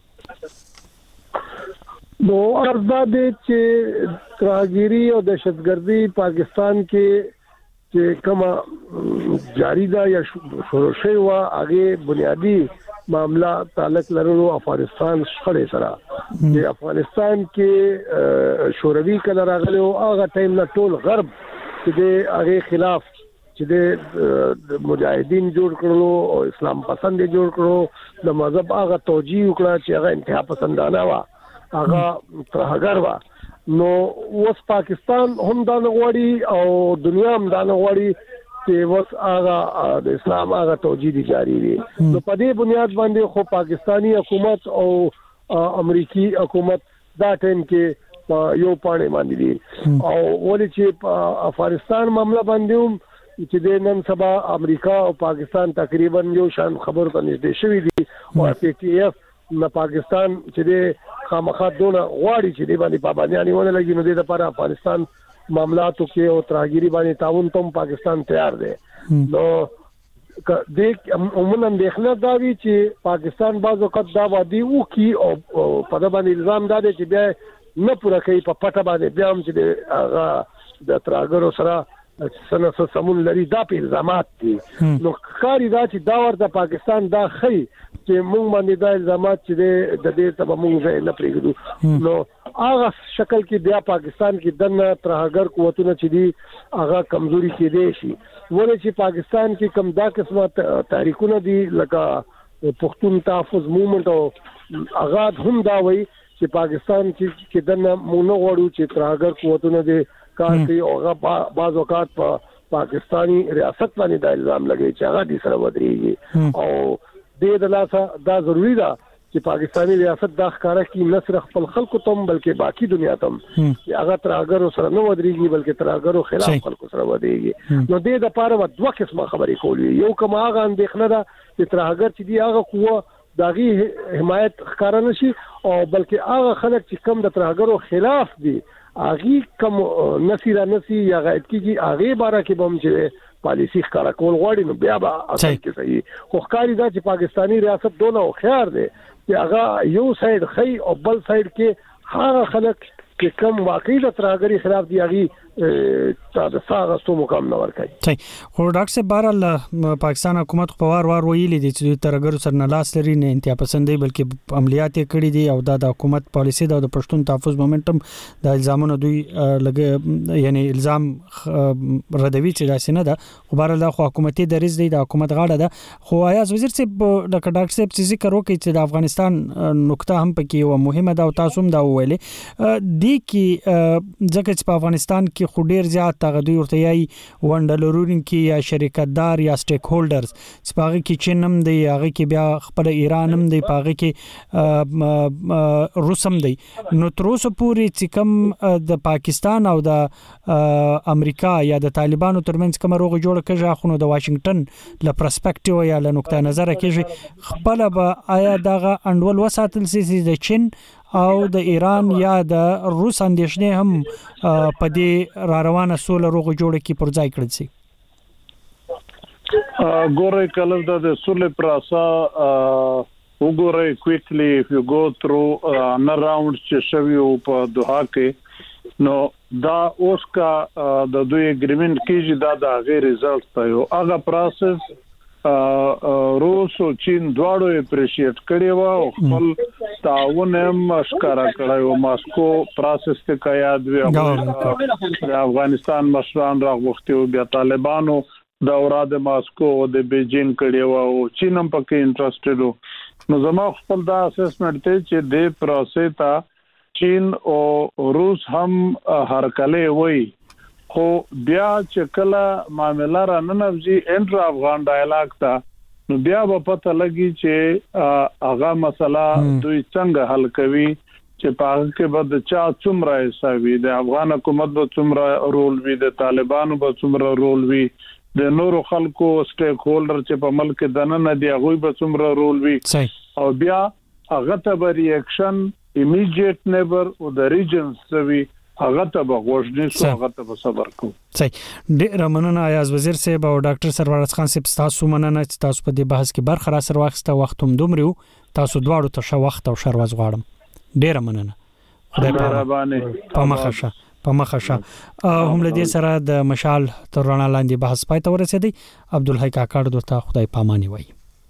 [SPEAKER 3] نو ارزه دې چې ترهګری او دهشتګردي پاکستان کې چې کومه جاری ده یا شروع شوی و هغه بنیادی معاملہ تعلق لرلو افغانستان شخړې سره چې افغانستان کې شوروي کله راغلی او هغه ټیم نه ټول غرب چې د هغه خلاف چې د مجاهدین جوړ کړلو او اسلام پسند جوړ کړلو د مذهب هغه توجیه وکړه چې هغه انتها پسندانه و هغه ترهګر و نو اوس پاکستان هم دا غوړي او دنیا هم دا غوړي چې اوس هغه د اسلام هغه توجیه جاری دي نو په دې بنیاد باندې خو پاکستانی حکومت او امریکای حکومت دا ټیم کې یو پاڼې باندې دي او ولې چې افغانستان معاملہ باندې چې د نن سبا امریکا او پاکستان تقریبا یو شان خبرو ته نږدې شوي دي او PTF نه پاکستان چې د خامخا دونه غواړي چې د باندې پابندیاں ونه لګي نو د لپاره افغانستان معاملاتو کې او ترهګری باندې تعاون ته پاکستان تیار دی نو د عموما اندېښنه دا وی چې پاکستان بعض وخت دا وادي او کی او په دا باندې الزام دا دی چې بیا نه پوره کوي په پټه باندې بیا هم چې د ترهګرو سره سنه سمون لري دا په الزامات دي نو کاری دا چې دا ورته پاکستان دا خي چې موږ باندې دا الزامات چې د دې ته موږ نه پریږدو نو هغه شکل کې بیا پاکستان کې دنه ترهګر قوتونه چې دي هغه کمزوري کېدې شي ولې چې پاکستان کې کم دا قسمه تحریکونه دي لکه پښتون تحفظ موومېنټ او هغه هم دا وایي چې پاکستان کې دنه مونږ غواړو چې ترهګر قوتونه دي کار کوي او هغه بعض اوقات په پاکستانی ریاست باندې دا الزام لګي چې هغه د سره ودرېږي او د لاسه دا ضروری ده چې پاکستانی ریاست دا ښکارا کی نه صرف خپل خلکو ته بلکې باقی دنیا ته چې هغه ترهګرو سره نه ودرېږي بلکې ترهګرو خلاف خلکو سره ودرېږي نو د لپاره دوه قسمه خبرې کولې یو کوم هغه اندېښنه ده چې ترهګر چې دی هغه قوه داغي حمایت ښکارا نشي او بلکې هغه خلک چې کم د ترهګرو خلاف دي هغه کم نسی یا غایب کیږي هغه باره کې بم چې پالیسی ښکارا کول غواړي نو بیا به اصل کې صحیح خو ښکاری دا چې پاکستانی ریاست دونه خيار دي چې هغه یو سایډ خي او بل سایډ کې هغه خلک چې کم واقعي د ترهګری خلاف دی هغه د ساغه سو مقام نه ورکړي
[SPEAKER 2] خو ډاکټر صاحب بهرال پاکستان حکومت په وار ویلي دي چې ترهګر سره نه لاس لري نه انتها پسندي بلکې عملیات کړي دي او د حکومت پالیسی د پښتون تحفظ مومنټم د الزامونو دوی لګي یعنی الزام ردوي چې داسې نه ده خو بهرال د حکومتي دریځ دی د حکومت غاړه ده خو آیاز وزیر صاحب ډاکټر صاحب چې ذکر وکړي چې د افغانستان نقطه هم پکې یو مهمه ده او تاسو هم دا ویلې دی کې ځکه چې په افغانستان کې خو ډیر زیات تغدوی ورته یي وندلورون کې یا شریکتدار یا سټیک هولډرز چې پاغه کې چین هم دی هغه کې بیا خپل ایران هم دی پاغه کې روس هم دی نو تر اوسه پورې چې کوم د پاکستان او د امریکا یا د طالبانو ترمنځ کوم روغه جوړه کېږي خو د واشنگټن له پرسپیکټیو یا له نقطه نظر کې خپل به آیا دغه انډول وساتل سي د چین او د ایران یا د روس اندېښنې هم په دې را روانه سوله روغ جوړه کې پر ځای کړل شي؟
[SPEAKER 5] ګورې کله د سوله پروسه وګورئ کویکلی if you go through another round چې شوی په دوحه کې نو دا اوس کا د دوی اګریمنت کېږي دا د غیر ریزلټ ته یو هغه پروسس روس او چین دواړو اپریشیټ کړي و او خپل تعاون هم ښکارا کړی و ماسکو پروسس ته یاد وی د افغانستان مشران راغوښتي او بیا طالبانو دا اوراد ماسکو او د بیجینګ کړي و او چین هم پکې انټرېسټډ و نو زما خپل دا اسسمنت ته چې د پروسس ته چین او روس هم هرکله وي خو بیا چې کله معاملې را ننوځي انټر افغان ډایلاګ ته نو بیا په پته لګي چې هغه مسله دوی څنګه حل کوي چې په هغه کې به د چا څومره حسابي د افغان حکومت به څومره رول وي د طالبانو به څومره رول وي د نورو خلکو سټیک هولډر چې په ملک دننه دی هغه به څومره رول وي او بیا هغه ته به ریاکشن immediate neighbor او د ریجنز سوي هغه ته به غوښنی سو هغه ته به صبر کو.
[SPEAKER 2] صحیح. ډیر مننه ایاز وزیر صاحب او ډاکټر سرورز خان صاحب تاسو مننه چې تاسو په دې بحث کې برخه را سره واخسته وخت هم دومره تاسو دواړو ته ښه وخت او شرواز غواړم. ډیر مننه. خدای په مخه په مخه هم له دې سره د مشال تر رڼا لاندې بحث پای ته ورسېدی. عبدالحی کاکړ دوته خدای پاماني وایي.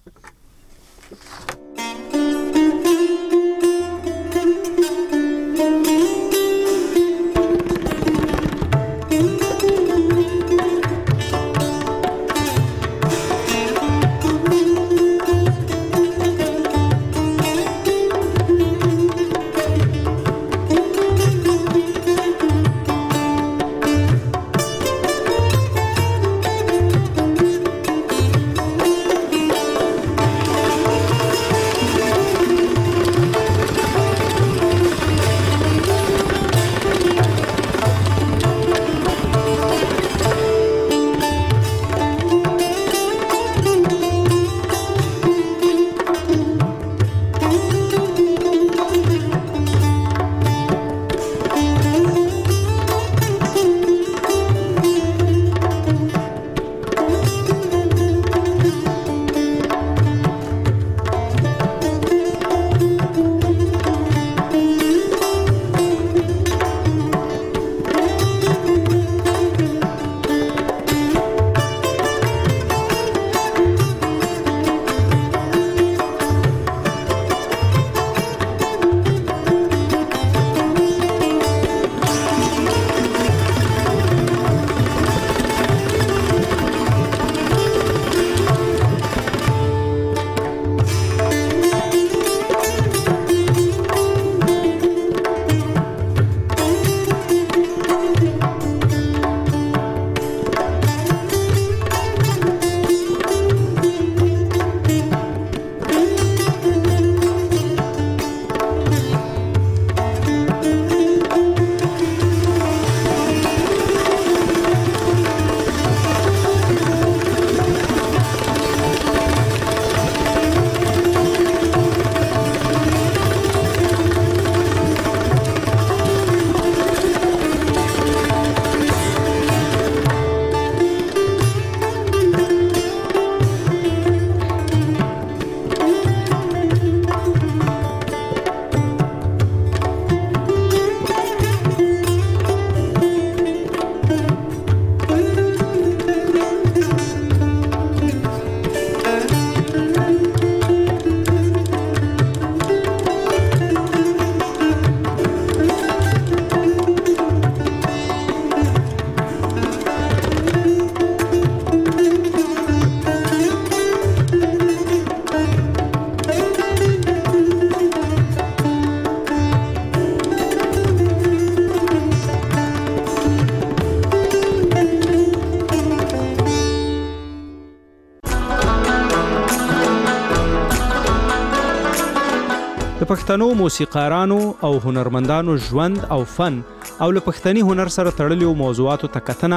[SPEAKER 6] پښتنو موسیقارانو او هنرمندانو ژوند او فن او له پښتني هنر سره تړلو موضوعاتو ته کتنه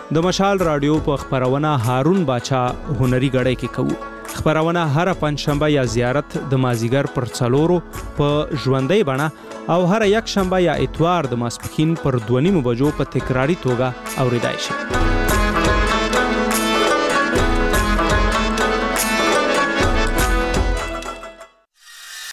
[SPEAKER 6] د مشال رادیو په خبرونه هارون باچا هنري غړی کې کوو. خبرونه هر پنځشنبه یا زیارت د مازیګر پر 4 په ژوندۍ بڼه او هر یک شنبه یا اتوار د ماسپښین پر 2:30 بجو په تکراری توګه اوریدای شي.